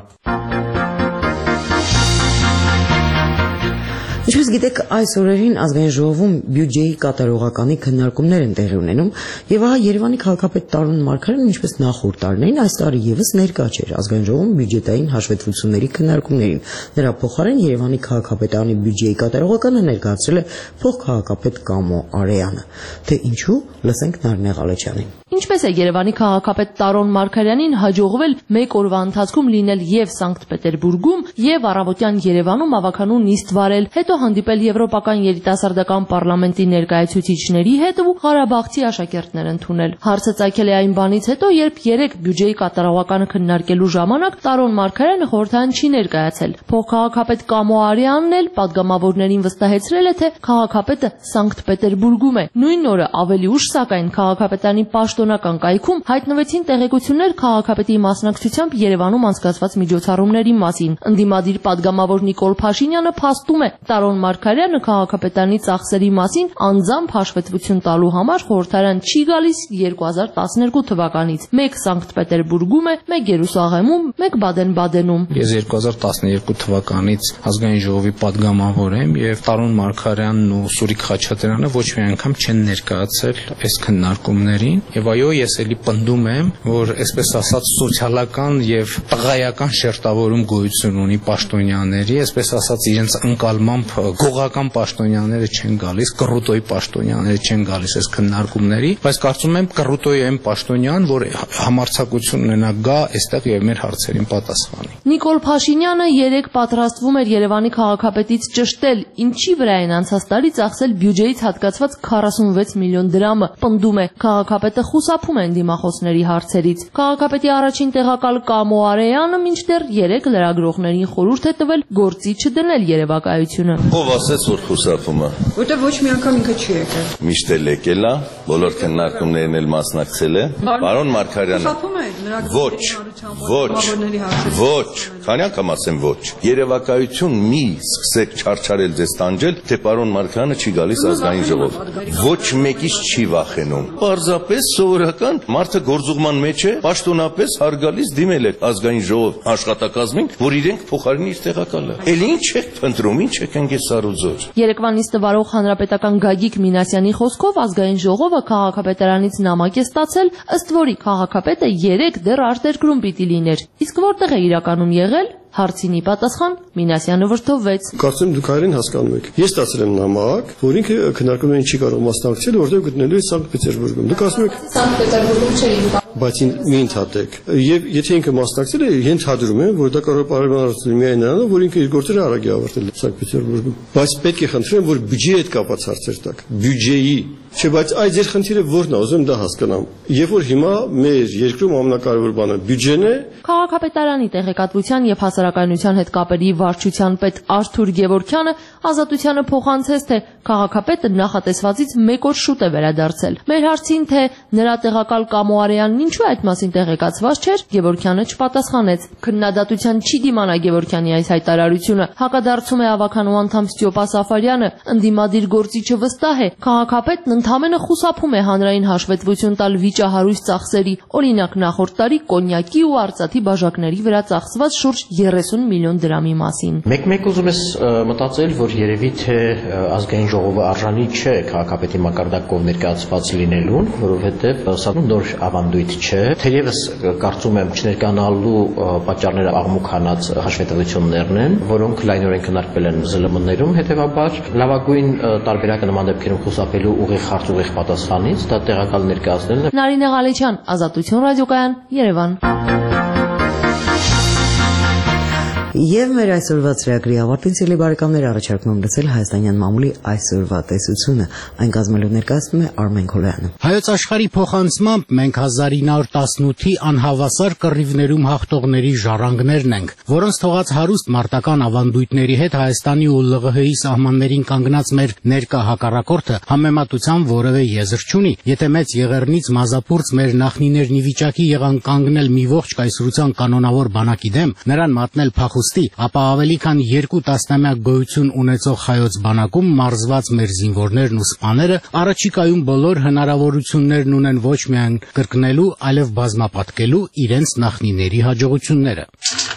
Ինչպես գիտեք, այս օրերին ազգային ժողովում բյուջեի կատարողականի քննարկումներ են տեղի ունենում, եւ ահա Երևանի քաղաքապետ Տարոն Մարգարյանն ինչպես նախորդ տարիներին այս տարի եւս ներկա չէր ազգային ժողովում բյուջետային հաշվետվությունների քննարկումներին։ Նրա փոխարեն Երևանի քաղաքապետարանի բյուջեի կատարողականը ներկայացրել է փոխքաղաքապետ Կամո Արեյանը։ Թե ինչու, լսենք Նարինե Ղալեչյանին։ Ինչպես է Երևանի քաղաքապետ Տարոն Մարգարյանին հաջողվել մեկ օրվա ընթացքում լինել եւ Սանկտ Պետերբուրգում եւ առավոտյան Երևանում ավականու նիստ վարել, հետո հանդիպել եվրոպական երիտասարդական պարլամենտի ներկայացուցիչների հետ ու Ղարաբաղցի աշակերտներ ընդունել։ Հարցը ծագել է այն բանից հետո, երբ երեք բյուջեի կատարողականը քննարկելու ժամանակ Տարոն Մարգարյանը խորհրդային չի ներկայացել։ Փոխքաղաքապետ Կամո Արեյանն էլ պատգամավորներին վստահեցրել է, թե քաղաքապետը Սանկտ Պետերբուրգում է։ Նույն օրը ավելի ուշ, սակայն քաղաքապետարանի պաշտոնական կայքում հայտնվեցին տեղեկություններ քաղաքապետի մասնակցությամբ Երևանում անցկացված միջոցառումների մասին։ Ընդդիմադիր պատգամավոր Նիկոլ Փաշինյանը փաստում է, Տարոն Մարգարյանը քաղաքապետարանի ծախսերի մասին անձամբ հաշվետվություն տալու համար խորհրդարան չի գալիս երկու հազար տասներկու թվականից։ Մեկ Սանկտ Պետերբուրգում է, մեկ Երուսաղեմում, մեկ Բադեն-Բադենում։ Ես երկու հազար տասներկու թվականից ազգային ժողովի պատգամավոր եմ եւ Տարոն Մարգարյանն ու Սուրիկ Խաչատրյանը ոչ մի անգամ չեն ներկայացել այս քննարկումներին եւ այո, ես էլի պնդում եմ, որ այսպես ասած սոցիալական եւ տղայական շերտավորում գոյություն ունի պաշտոնյաների, այսպես ասած իրենց ընկալմամբ գողական պաշտոնյաները չեն գալիս, կռուտոյի պաշտոնյաները չեն գալիս այս քննարկումների, բայց կարծում եմ կռուտոյի այն պաշտոնյան, որ համարձակություն ունենա գա այստեղ եւ մեր հարցերին պատասխանի։ Նիկոլ Փաշինյանը երեք պատրաստվում էր Երևանի քաղաքապետից ճշտել, ինչի վրա են անցած տարի ծախսել բյուջեից հատկացված քառասունվեց միլիոն դրամը, պնդում է քաղաքապետը խուսափում են դիմախոսների հարցերից։ Քաղաքապետի առաջին տեղակալ Կամո Արեյանը մինչդեռ երեք լրագրողներին խորհուրդ է տվել գործի չդնել երևակայությունը։ Ով ասեց, որ խուսափում է։ Որտեղ ոչ մի անգամ ինքը չի եկել։ Միշտ էլ եկել է, բոլոր քննարկումներն էլ մասնակցել է։ Պարոն Մարգարյանը։ Խուսափում է նրա Ոչ, ոչ, ոչ, քանի անգամ ասեմ ոչ։ Երևակայություն մի սկսեք չարչարել ձեզ տանջել, թե պարոն Մարգարյանը չի գալիս ազգային ժողով։ Ոչ մեկից չի վախենում։ Պարզապես սովորական մարդը գործուղման մեջ է, պաշտոնապես հարգալից դիմել է ազգային ժողով աշխատակազմին, որ իրենք փոխարինի իր տեղակալը։ Էլ ինչ եք փնտրում, ինչ եք ընկել սարուձոր։ Երեկվան նիստը վարող հանրապետական Գագիկ Մինասյանի խոսքով ազգային ժողովը քաղաքապետարանից նամակ է ստացել, ըստ որի քաղաքապետը երեք դեռ արտերկրում պիտի լիներ։ Իսկ որտեղ է իրականում եղել։ Հարցինի պատասխան Մինասյանը վրդովվեց։ Կարծեմ դուք այրեն հասկանում եք։ Ես ստացել եմ նամակ, որ ինքը քննարկումներին չի կարող մասնակցել, որտեղ գտնելու է Սանկտ Պետերբուրգում։ Դուք ասում եք Սանկտ Պետերբուրգում չէի։ բայց մի ընդհատեք։ Եվ եթե ինքը մասնակցել է, ենթադրում եմ, որ դա կարող է պայմանավորվել միայն նրանով, որ ինքը իր գործերը արագ է ավարտել Սանկտ Պետերբուրգում։ Բայց պետք է խնդրեմ, որ բյուջեի հետ կապված հարցեր տակ, բյուջեի Չէ, բայց այդ ձեր խնդիրը ո՞րն է, ուզում դա հասկանամ։ Երբ որ հիմա մեր երկրում ամենակարևոր բանը բյուջեն է, Քաղաքապետարանի տեղեկատվության եւ հասարակայնության հետ կապերի վարչության պետ Արթուր Գևորգյանը Ազատությանը փոխանցեց, թե քաղաքապետը նախատեսվածից մեկ օր շուտ է վերադարձել։ Մեր հարցին, թե նրա տեղակալ Կամո Արեյանն ինչու այդ մասին տեղեկացված չէր, Գևորգյանը չպատասխանեց։ Քննադատության չի դիմանա Գևորգյանի այս հայտարարությունը։ Հակադարձում է ավականու անդամ Ստյոպա Սաֆարյանը, ընդդիմադիր գործիչը վստահ է, քաղաքապետն ընդամենը խուսափում է հանրային հաշվետվություն տալ վիճահարույց ծախսերի, օրինակ նախորդ տարի կոնյակի ու արծաթի բաժակների վրա ծախսված շուրջ երեսուն միլիոն դրամի մասին։ Մեկ-մեկ ուզում ես մտածել, որ երևի թե ազգային ժողովը արժանի չէ քաղաքապետի մակարդակով ներկայացված լինելուն, որովհետև սա նոր ավանդույթ չէ։ Թերևս կարծում եմ չներկանալու պատճառները աղմուկ-հանած հաշվետվություններն են, որոնք լայնորեն քննարկվել են Զ Л Մ-ներում, հետևաբար լավագույն տարբերակը նման դեպքերում խուսափելու ուղիղ հարց ուղիղ պատասխանից դա տեղակալ ներկայացնելն է։ Նարինե Ղալեչյան, Ազատություն ռադիոկայան, Երևան։ Եվ մեր այսօրվա ծրագրի ավարտին սիրելի բարեկամներ առաջարկում եմ լսել հայաստանյան մամուլի այսօրվա տեսությունը, այն կազմելու ներկայացնում է Արմեն Քոլյանը։ Հայոց աշխարհի փոխանցմամբ մենք հազար ինը հարյուր տասնութի անհավասար կռիվներում հաղթողների ժառանգներն ենք, որոնց թողած հարուստ մարտական ավանդույթների հետ Հայաստանի ու Լ Ղ Հ-ի սահմաններին կանգնած մեր ներկա հակառակորդը համեմատության որևէ եզր չունի։ Եթե մեծ եղեռնից մազապուրծ մեր նախնիներն ի վիճակի եղան կանգնել մի ողջ կայսրության կանոնավոր բանակի դեմ, նրան մատնել փախուստի, ապա ավելի քան երկու տասնամյակ գոյություն ունեցող հայոց բանակում մարզված մեր զինվորներն ու սպաները առաջիկայում բոլոր հնարավորություններն ունեն ոչ միայն կրկնելու, այլև բազմապատկելու իրենց նախնիների հաջողությունները։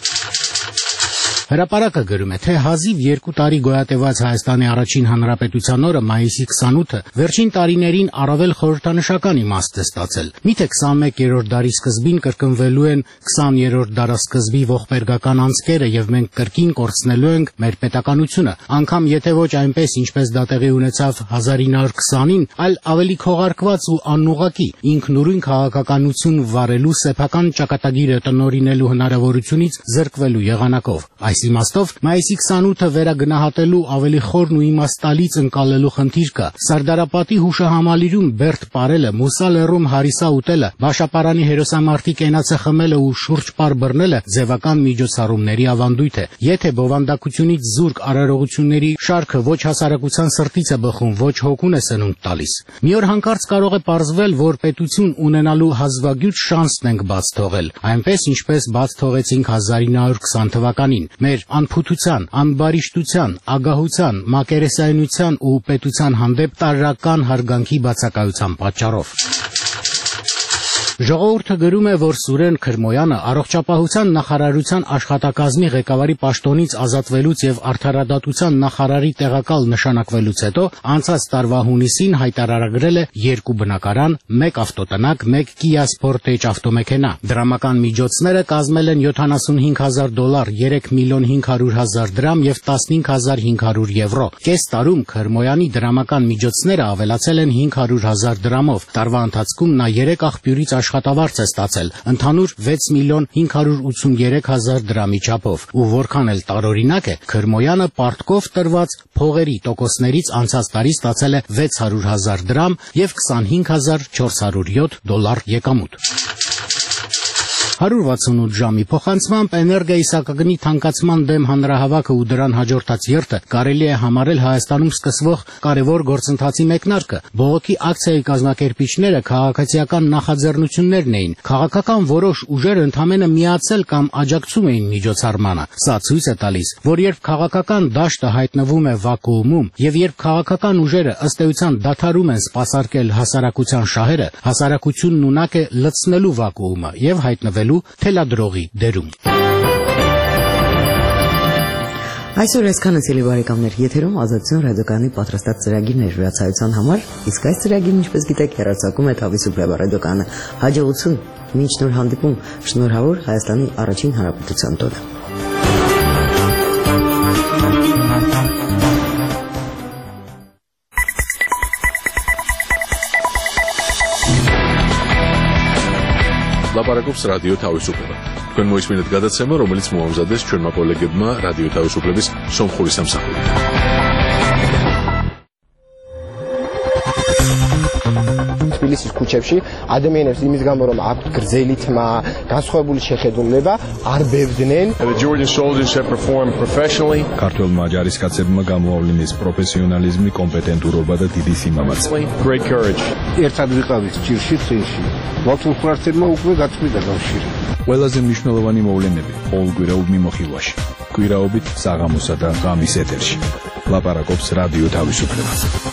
Հրապարակը գրում է, թե հազիվ երկու տարի գոյատևած Հայաստանի առաջին հանրապետության օրը մայիսի քսանութը վերջին տարիներին առավել խորհրդանշական իմաստ է ստացել։ Միթե քսանմեկերորդ դարի սկզբին կրկնվելու են քսաներորդ դարասկզբի ողբերգական անցքերը եւ մենք կրկին կորցնելու ենք մեր պետականությունը, անգամ եթե ոչ այնպես, ինչպես դա տեղի ունեցավ հազար ինը հարյուր քսանին, այլ ավելի քողարկված ու անուղղակի ինքնուրույն քաղաքականություն վարելու սեփական ճակատագիրը տնօրինելու հնարավորությունից զրկվելու եղանակով։ Այս իմաստով մայիսի քսանութը վերագնահատելու ավելի խորն ու իմաստալից ընկալելու խնդիր կա։ Սարդարապատի հուշահամալիրում բերդ պարելը, Մուսա լեռում հարիսա ուտելը, Բաշապարանի հերոսամարտի կենացը խմելը ու շուրջ պար բռնելը ձևական միջոցառումների ավանդույթ է։ Եթե բովանդակությունից զուրկ արարողությունների շարքը ոչ հասարակության սրտից է բխում, ոչ հոգուն է սնունդ տալիս։ Մի օր հանկարծ կարող է պարզվել, որ պետություն ունենալու հազվագյուտ շանսն ենք բաց թողել, այնպես ինչպես բաց թողեցինք հազար ինը հարյուր քսան թվականին։ Մեր անփութության, անբարիշտության, ագահության, մակերեսայնության ու պետության հանդեպ տարրական հարգանքի բացակայության պատճառով։ Ժողովուրդը գրում է, որ Սուրեն Քրմոյանը առողջապահության նախարարության աշխատակազմի ղեկավարի պաշտոնից ազատվելուց եւ արդարադատության նախարարի տեղակալ նշանակվելուց հետո անցած տարվա հունիսին հայտարարագրել է երկու բնակարան, մեկ ավտոտնակ, մեկ Kia Sportage ավտոմեքենա։ Դրամական միջոցները կազմել են յոթանասունհինգ հազար դոլար, երեք միլիոն հինգ հարյուր հազար դրամ եւ տասնհինգ հազար հինգ հարյուր եվրո։ Կես տարում Քրմոյանի դրամական միջոցները ավելացել են հինգ հարյուր հազար դրամով։ Տարվա ընթացքում նա երեք աղբյուրից աշխատավարձ է ստացել, ընդհանուր վեց միլիոն հինգ հարյուր ութսուներեք հազար դրամի չափով, ու որքան էլ տարօրինակ է, Քրմոյանը պարտքով տրված փողերի տոկոսներից անցած տարի ստացել է վեց հարյուր հազար դրամ եւ քսանհինգ հազար չորս հարյուր յոթ դոլար եկամուտ։ հարյուր վաթսունութ ժամի փոխանցմամբ էներգիայի սակագնի թանկացման դեմ հանրահավաքը ու դրան հաջորդած երթը կարելի է համարել Հայաստանում սկսվող կարևոր գործընթացի մեկնարկը։ Բողոքի ակցիայի կազմակերպիչները քաղաքացիական նախաձեռնություններն էին, քաղաքական որոշ ուժեր ընդամենը միացել կամ աջակցում էին միջոցառմանը։ Սա ցույց է տալիս, որ երբ քաղաքական դաշտը հայտնվում է վակուումում եւ երբ քաղաքական ուժերը ըստ էության դադարում են սպասարկել հասարակության շահերը, հասարակությունն ունակ է լցնելու վակուումը եւ հայտնվել թելադրողի դերում։ Այսօր այսքանը սիրելի բարեկամներ, եթերում Ազատություն ռադիոկայանի պատրաստած ծրագիրն էր հյուրացայության համար, իսկ այս ծրագիրն, ինչպես գիտեք, հեռարձակում է Թավի Սուպրեվա ռադիոկայանը։ Հաջողություն, մինչ նոր հանդիպում, շնորհավոր Հայաստանի առաջին հանրապետության տոնը։ ლაპარაკობს რადიო თავისუფლება. თქვენ მოისმინეთ გადაცემა, რომელიც მოამზადეს ჩვენმა კოლეგებმა რადიო თავისუფლების სომხური სამსახური. თბილისის ქუჩებში ადამიანებს იმის გამო რომ აქვთ გრძელი თმა, განსხვავებული შეხედულება, არ ბევდნენ. The Georgian soldiers have performed professionally. ქართველმა ჯარისკაცებმა გამოავლინეს პროფესიონალიზმი, კომპეტენტურობა და დიდი სიმამაცე. Great courage. ერთად ვიყავით ჭირში წინში. ბათუმ ხურათებმა უკვე გაწყვიტა კავშირი. ყველაზე მნიშვნელოვანი მოვლენები ყოველკვირეულ მიმოხილვაში. კვირაობით საღამოსა და ღამის ეთერში. ლაპარაკობს რადიო თავისუფლება.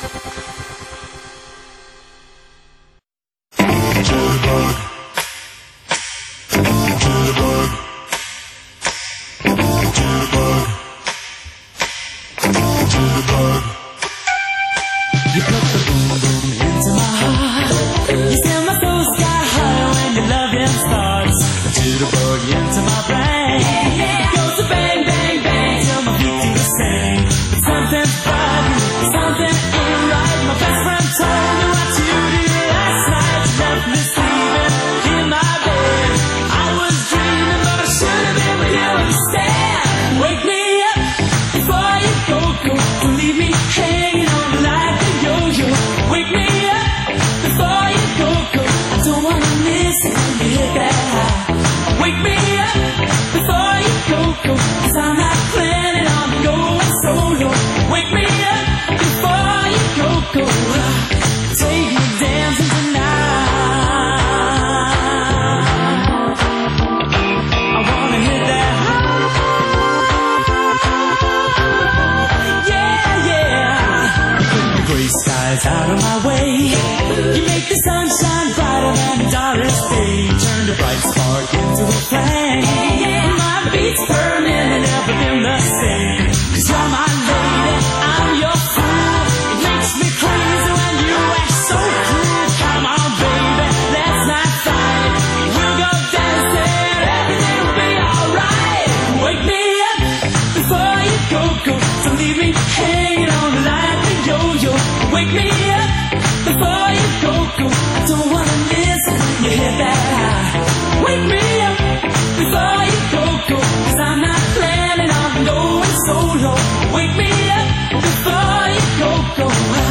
Out of my way, you make the sunshine brighter than the darkest day. Turn the bright spark into a flame. My beats burning and never been the same. 'Cause you're my lady, I'm your fool. It makes me crazy when you act so cruel. Come on, baby, let's not fight. We'll go dancing, everything will be alright. Wake me up before you go, go. Don't leave me hanging on like a yo-yo. Wake me up before you go, go. I don't wanna miss when you hit that high. Wake me up before you go, go. 'Cause I'm not planning on going solo. Wake me up before you go, go.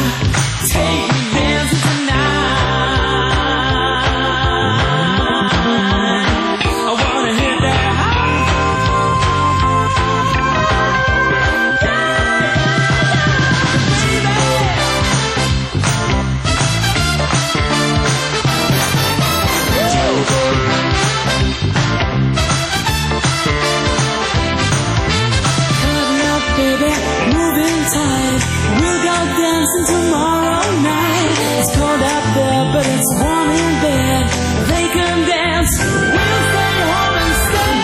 Take me dancing tonight. I wanna hit that high. We'll go dancing tomorrow night. It's cold out there, but it's warm in bed. They can dance, we'll stay home instead.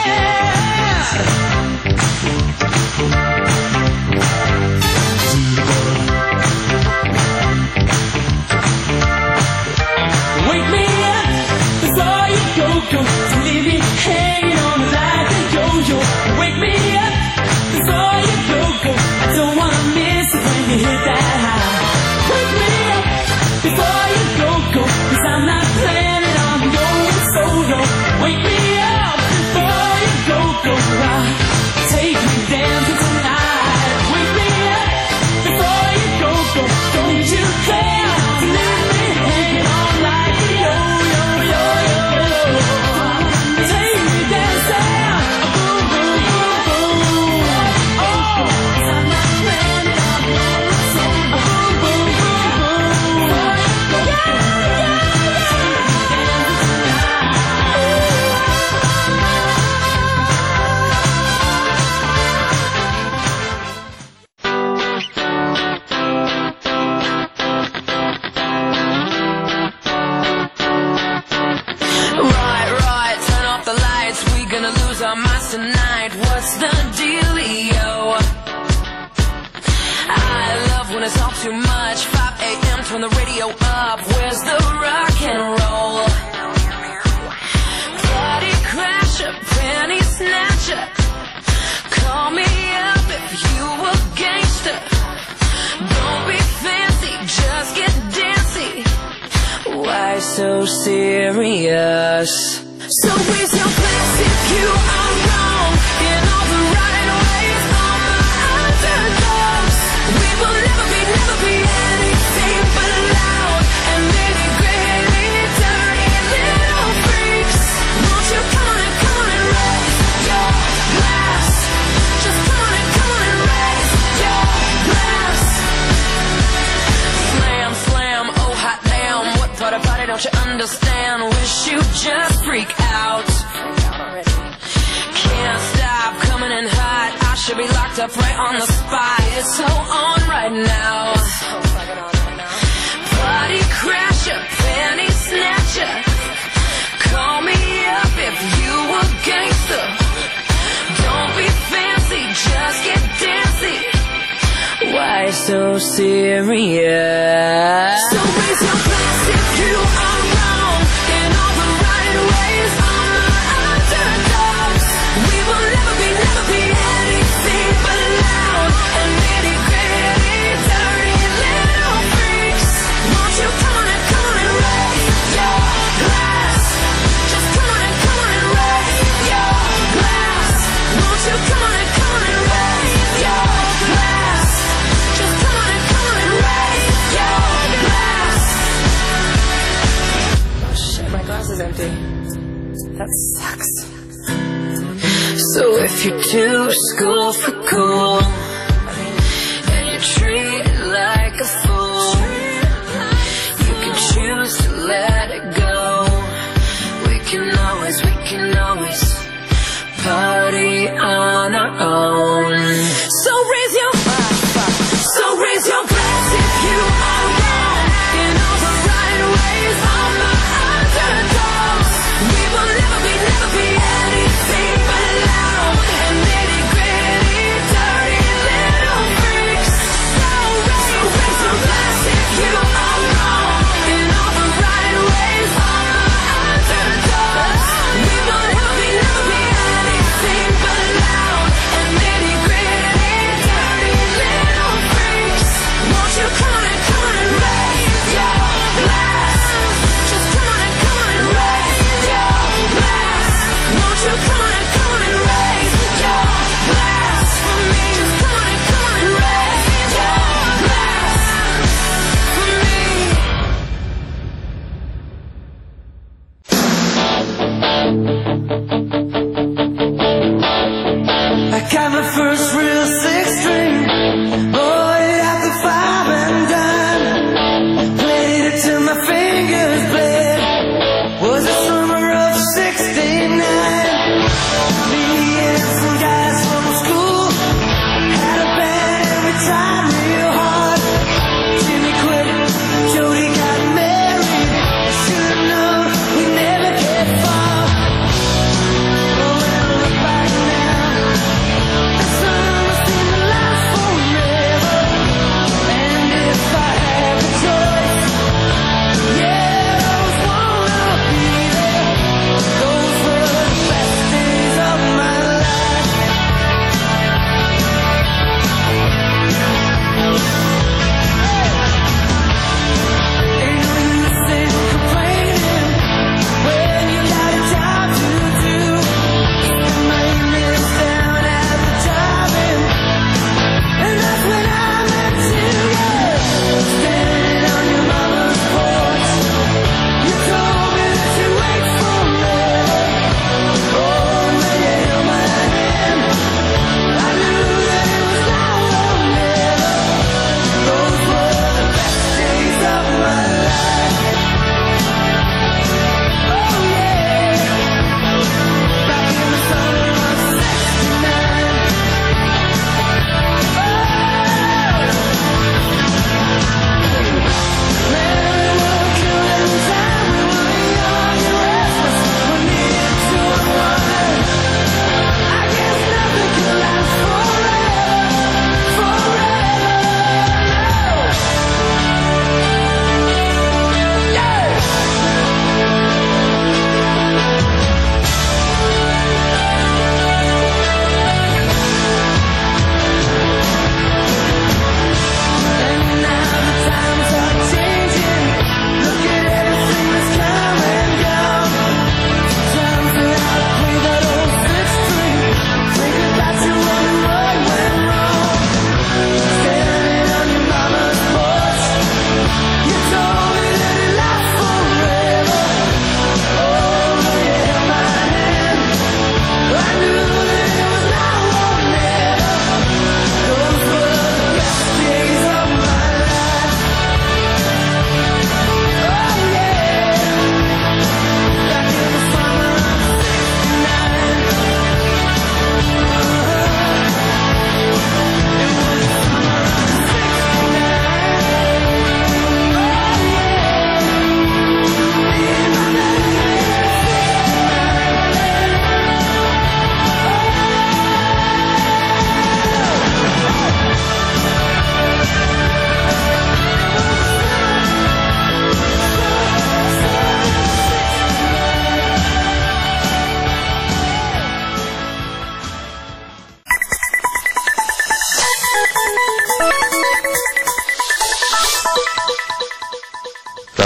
Wake me up before you go, go. Don't leave me hanging on like a yo-yo. Wake me up before you go, go. I don't wanna miss it when you hit that high. Wake me up before you go, go. 'Cause I'm not planning on going solo. Wake me up before you go, go. Take me dancing tonight. Wake me up before you go, go. Don't you care to leave me hanging on like a yo-yo, yo-yo, yo. Take me dancing, boom, boom, boom, boom. Oh, 'cause I'm not planning on going solo. Boom, boom, boom, boom. Yeah, yeah, Right, right, turn off the lights. We're gonna lose our minds tonight. What's the dealio? I love when it's all too much. five a.m. turn the radio up. Where's the rock and roll? Party crasher, penny snatcher. Call me up if you a gangster. Don't be fancy, just get dancy. Why so serious? So raise your glass if you are wrong in all the right ways. All my underdogs, we will never be, never be anything but loud and nitty gritty, dirty little freaks. Won't you come on and come on and raise your glass? Just come on and come on and raise your glass. Slam, slam, oh hot damn, what part about it don't you understand? Wish you just freak out. Can't stop coming in hot. I should be locked up right on the spot. It's so on right now. Party crasher, panty snatcher. Call me up if you a gangster. Don't be fancy, just get dancy. Why so serious? So raise your glass if you are wrong in all the right ways. All my underdogs, we will never be, never be anything but loud and nitty gritty, dirty little freaks. Won't you come on and come on and raise your glass? Just come on and come on and raise your glass. Won't you come on and come on and raise your glass? Just come on and come on and raise your glass. Oh shit, my glass is empty. That sucks. So if you're too school for cool and you treat it like a fool, you can choose to let it go. We can always, we can always party on our own. So raise your So raise your glass if you are wrong in all the right ways. All my underdogs, we will never be, never be anything but loud and nitty gritty, dirty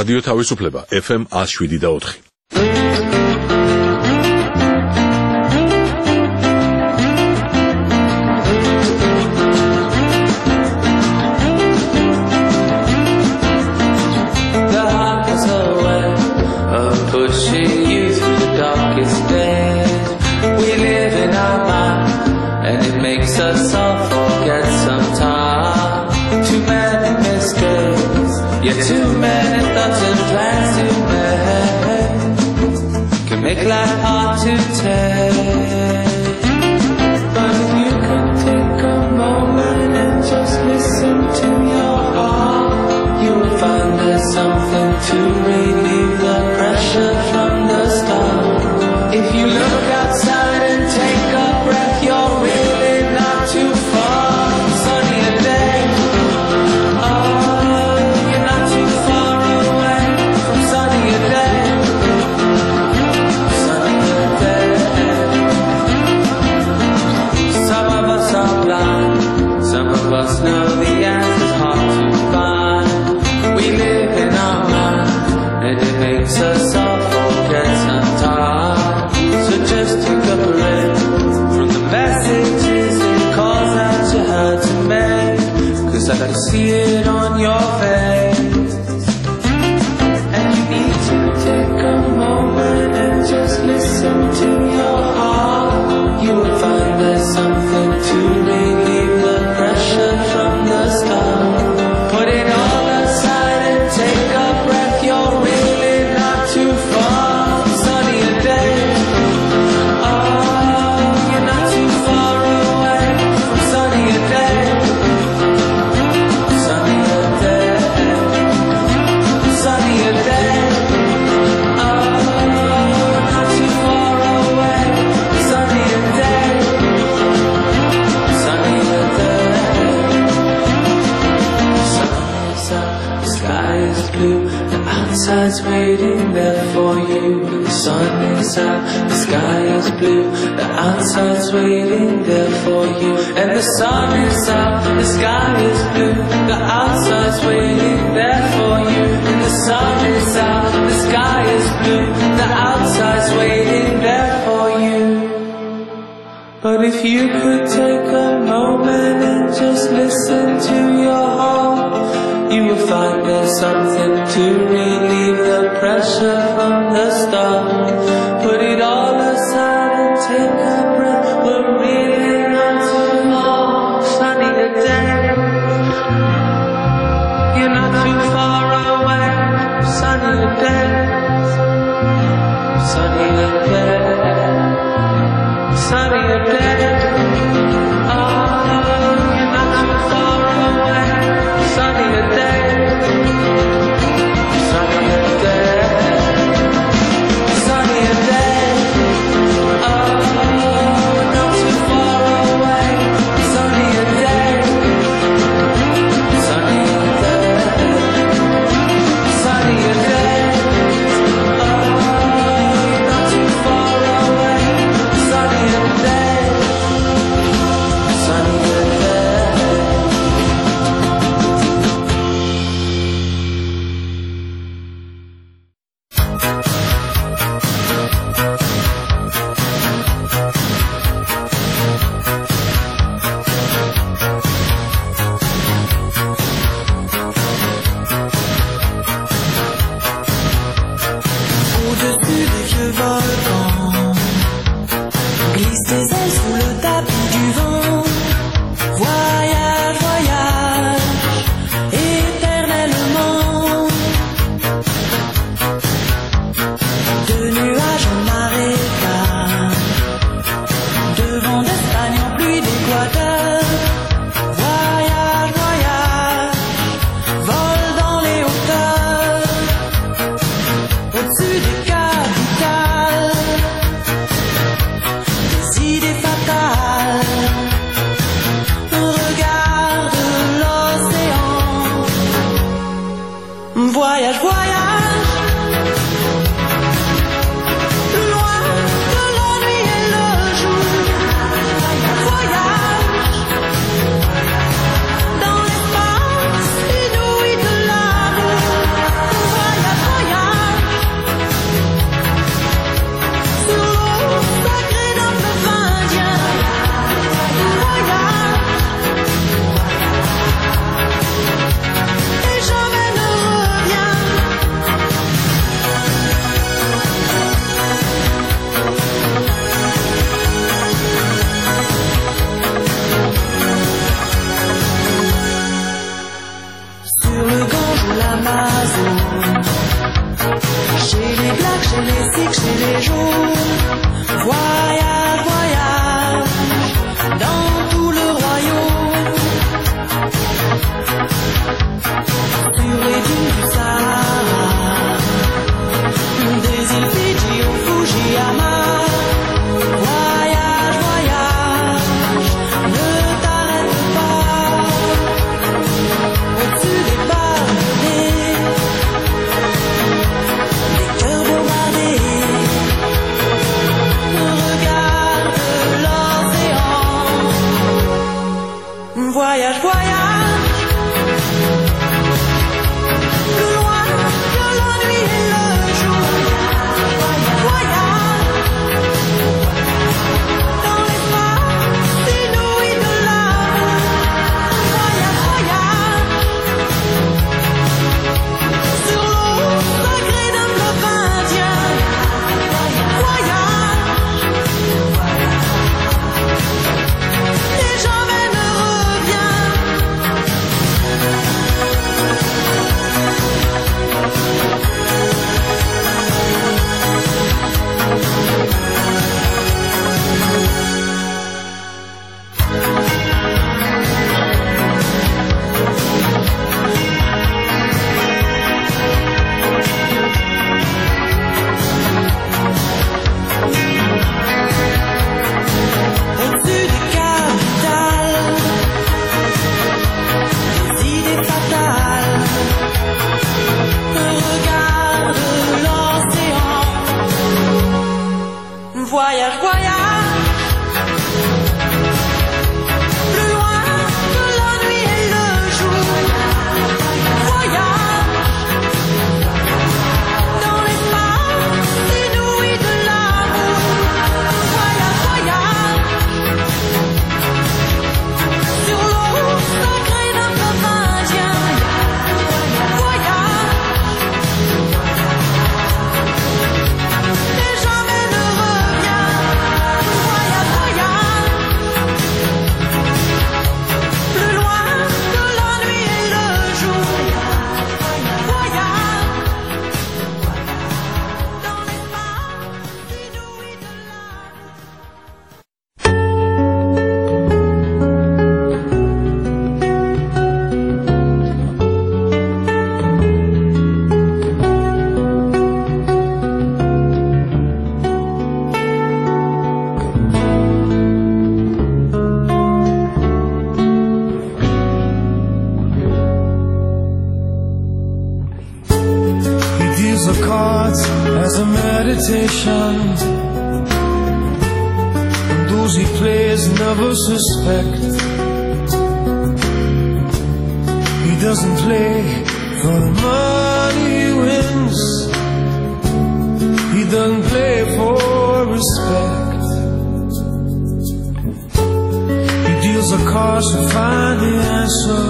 რადიო თავისუფლება ეფ ემ one oh seven და four. Us all forget sometime. Too many mistakes, yeah, too many thoughts and plans to make can make life hard to take. But if you could take a moment and just listen to your heart, you will find there's something to relieve the pressure from the start. If you look outside and take a breath, you're really too far from sunnier day. Oh, you're not too far away from sunnier day. Sunnier day. Some of us are blind. Some of us know the answer's hard to find. We live in our mind, and it makes us all forget sometimes. So just take a breath from the messages you had to make, 'cause I can see it on your face. And you need to take a moment and just listen to your heart. You will find there's something to relieve the pressure from the start. Put it all aside and take a breath. You're really not too far from sunnier days. Oh, you're not too far away from sunnier days. Sunnier days. Sunnier days. Oh, not too far away from sunnier days. Sunnier days. Sun is up, the sky is blue, the outside's waiting there for you. The sun is out, the sky is blue, the outside's waiting there for you. And the sun is out, the sky is blue, the outside's waiting there for you. And the sun is out, the sky is blue, the outside's waiting there for you. But if you could take a moment and just listen to your heart, you will find there's something to relieve the pressure from the start. Put it all aside and take a breath. We're really not too long. Sunnier day. You're not too far away. Sunnier day. Sunnier day. Sunnier day. Oh, you're not too far away. Sunnier day. Sunnier day. les jours. Voyage, voyage dans tout le royaume. Sur les dunes du Sahara, des îles Fidji au Fujiyama. Voyage, voyage, ne t'arrête pas. Au-dessus des palmiers, des cœurs bombardés. Regarde l'océan. Voyage, voyage. Plus loin que la nuit et le jour. Voyage dans l'espace inouï de l'amour. Voyage, voyage sur l'eau sacrée d'un fleuve indien. Voyage et jamais ne reviens. Au-dessus des capitales, des idées fatales. Regarde l'océan. Voyage, voyage. Plus loin que la nuit et le jour. Voyage dans l'espace inouï de l'amour. Voyage, voyage sur l'eau sacrée d'un fleuve indien. Voyage et jamais ne reviens. Voyage, voyage plus loin que la nuit et le jour. Voyage dans l'espace inouï de He deals the cards as a meditation, and those he plays never suspect. He doesn't play for the money he wins. He doesn't play for respect. He deals the cards to find the answer.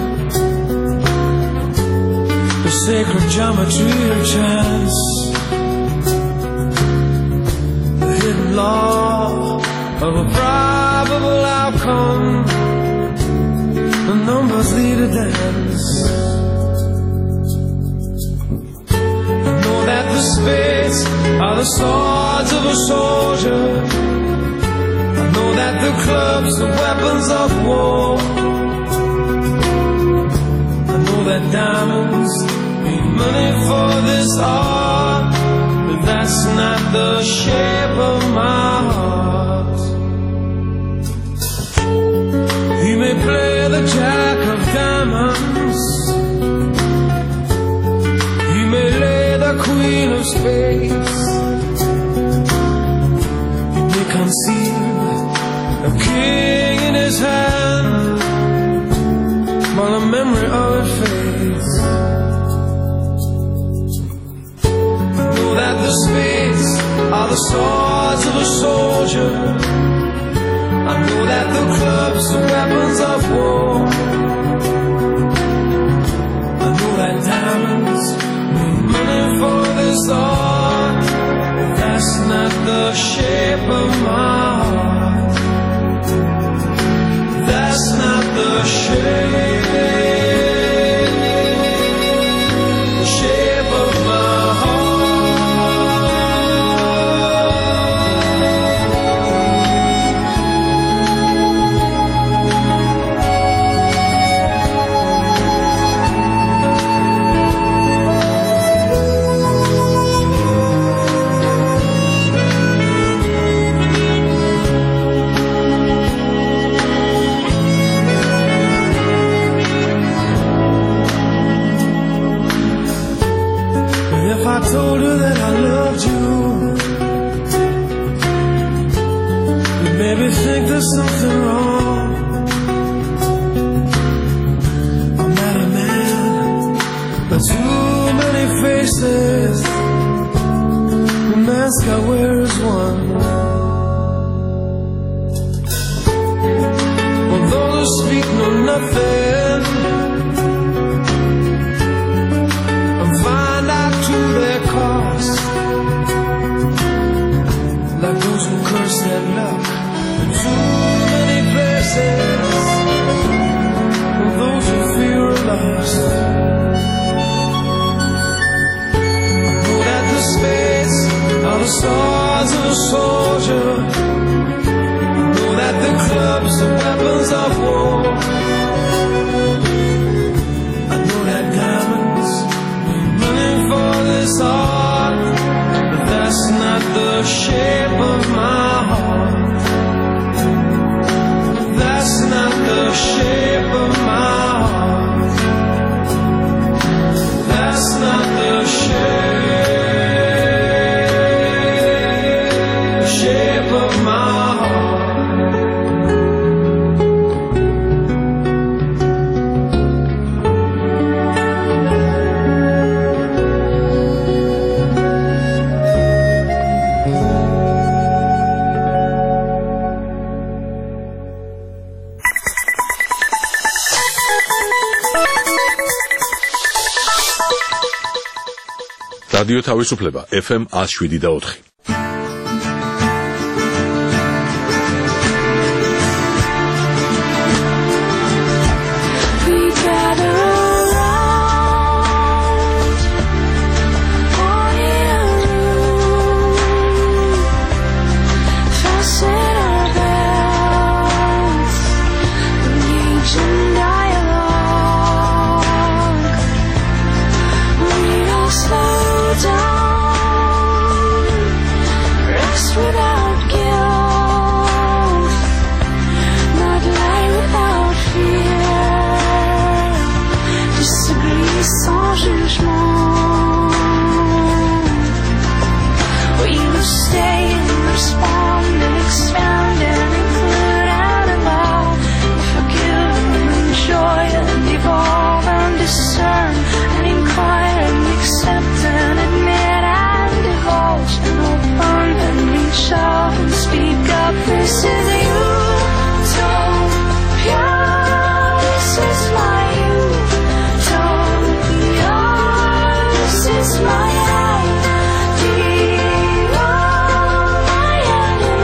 The sacred geometry of chance, the hidden law of a probable outcome. The numbers lead a dance. I know that the spades are the swords of a soldier. I know that the clubs are weapons of war. I know that diamonds need money for this art, but that's not the shape of my heart. He may play the jack of diamonds, he may lay the queen of spades, he may conceal a king in his hand, while the memory of it fades. I know that the spades are the swords of a soldier. I know that the clubs are weapons of war. I know that diamonds need money for this art, but that's not the shape of my heart. That's not the shape. The shape of my heart. that I loved you. You made me think there's something wrong. I'm not a man, but too many faces. The mask I wear is one. Although they speak know nothing and find out to their cost, like those who curse their luck in too many places, and those who fear are lost. I know that the spades are the stars of a soldier. I know that the clubs are weapons of war. I know that diamonds are running for this heart, but that's not the shape of my heart. That's not the shape of my heart. That's not the shape, shape of my heart. რადიო თავისუფლება ეფ ემ one oh seven და four. My idea, my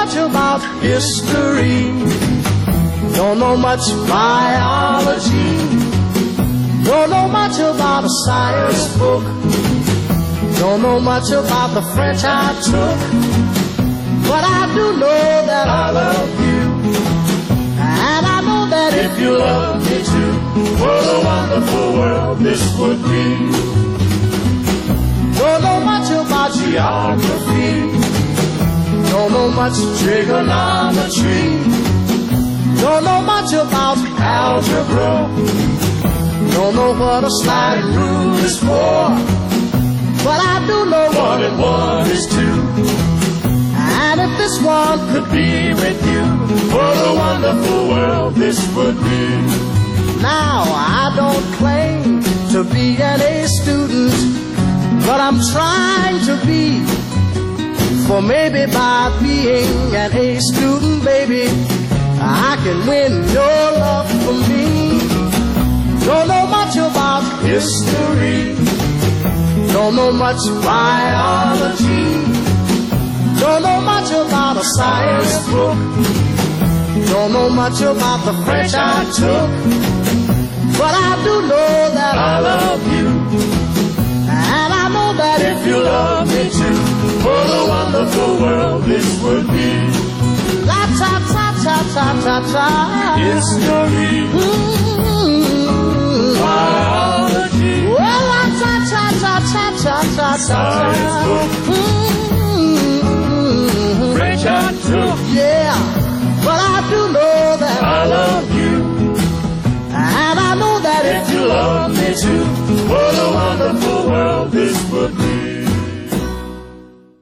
much about history. Don't know much biology. Don't know much about a science book. Don't know much about the French I took. But I do know that I love you. And I know that if you love me too, what a wonderful world this would be. Don't know much about geography. Don't know much trigonometry. Don't know much about algebra. Don't know what a sliding rule is for. But I do know one and one is two. And if this one could be with you, what a wonderful world this would be. Now I don't claim to be an A student, but I'm trying to be. For maybe by being an A student, baby, I can win your love for me. Don't know much about history. Don't know much biology. Don't know much about a science book. Don't know much about the French I took. But I do know that I love you. And I know that if you love me too, what a wonderful world this would be. La ta ta ta ta ta ta. History. Mm-hmm. Biology. Well, la ta ta ta ta ta ta ta. Science book.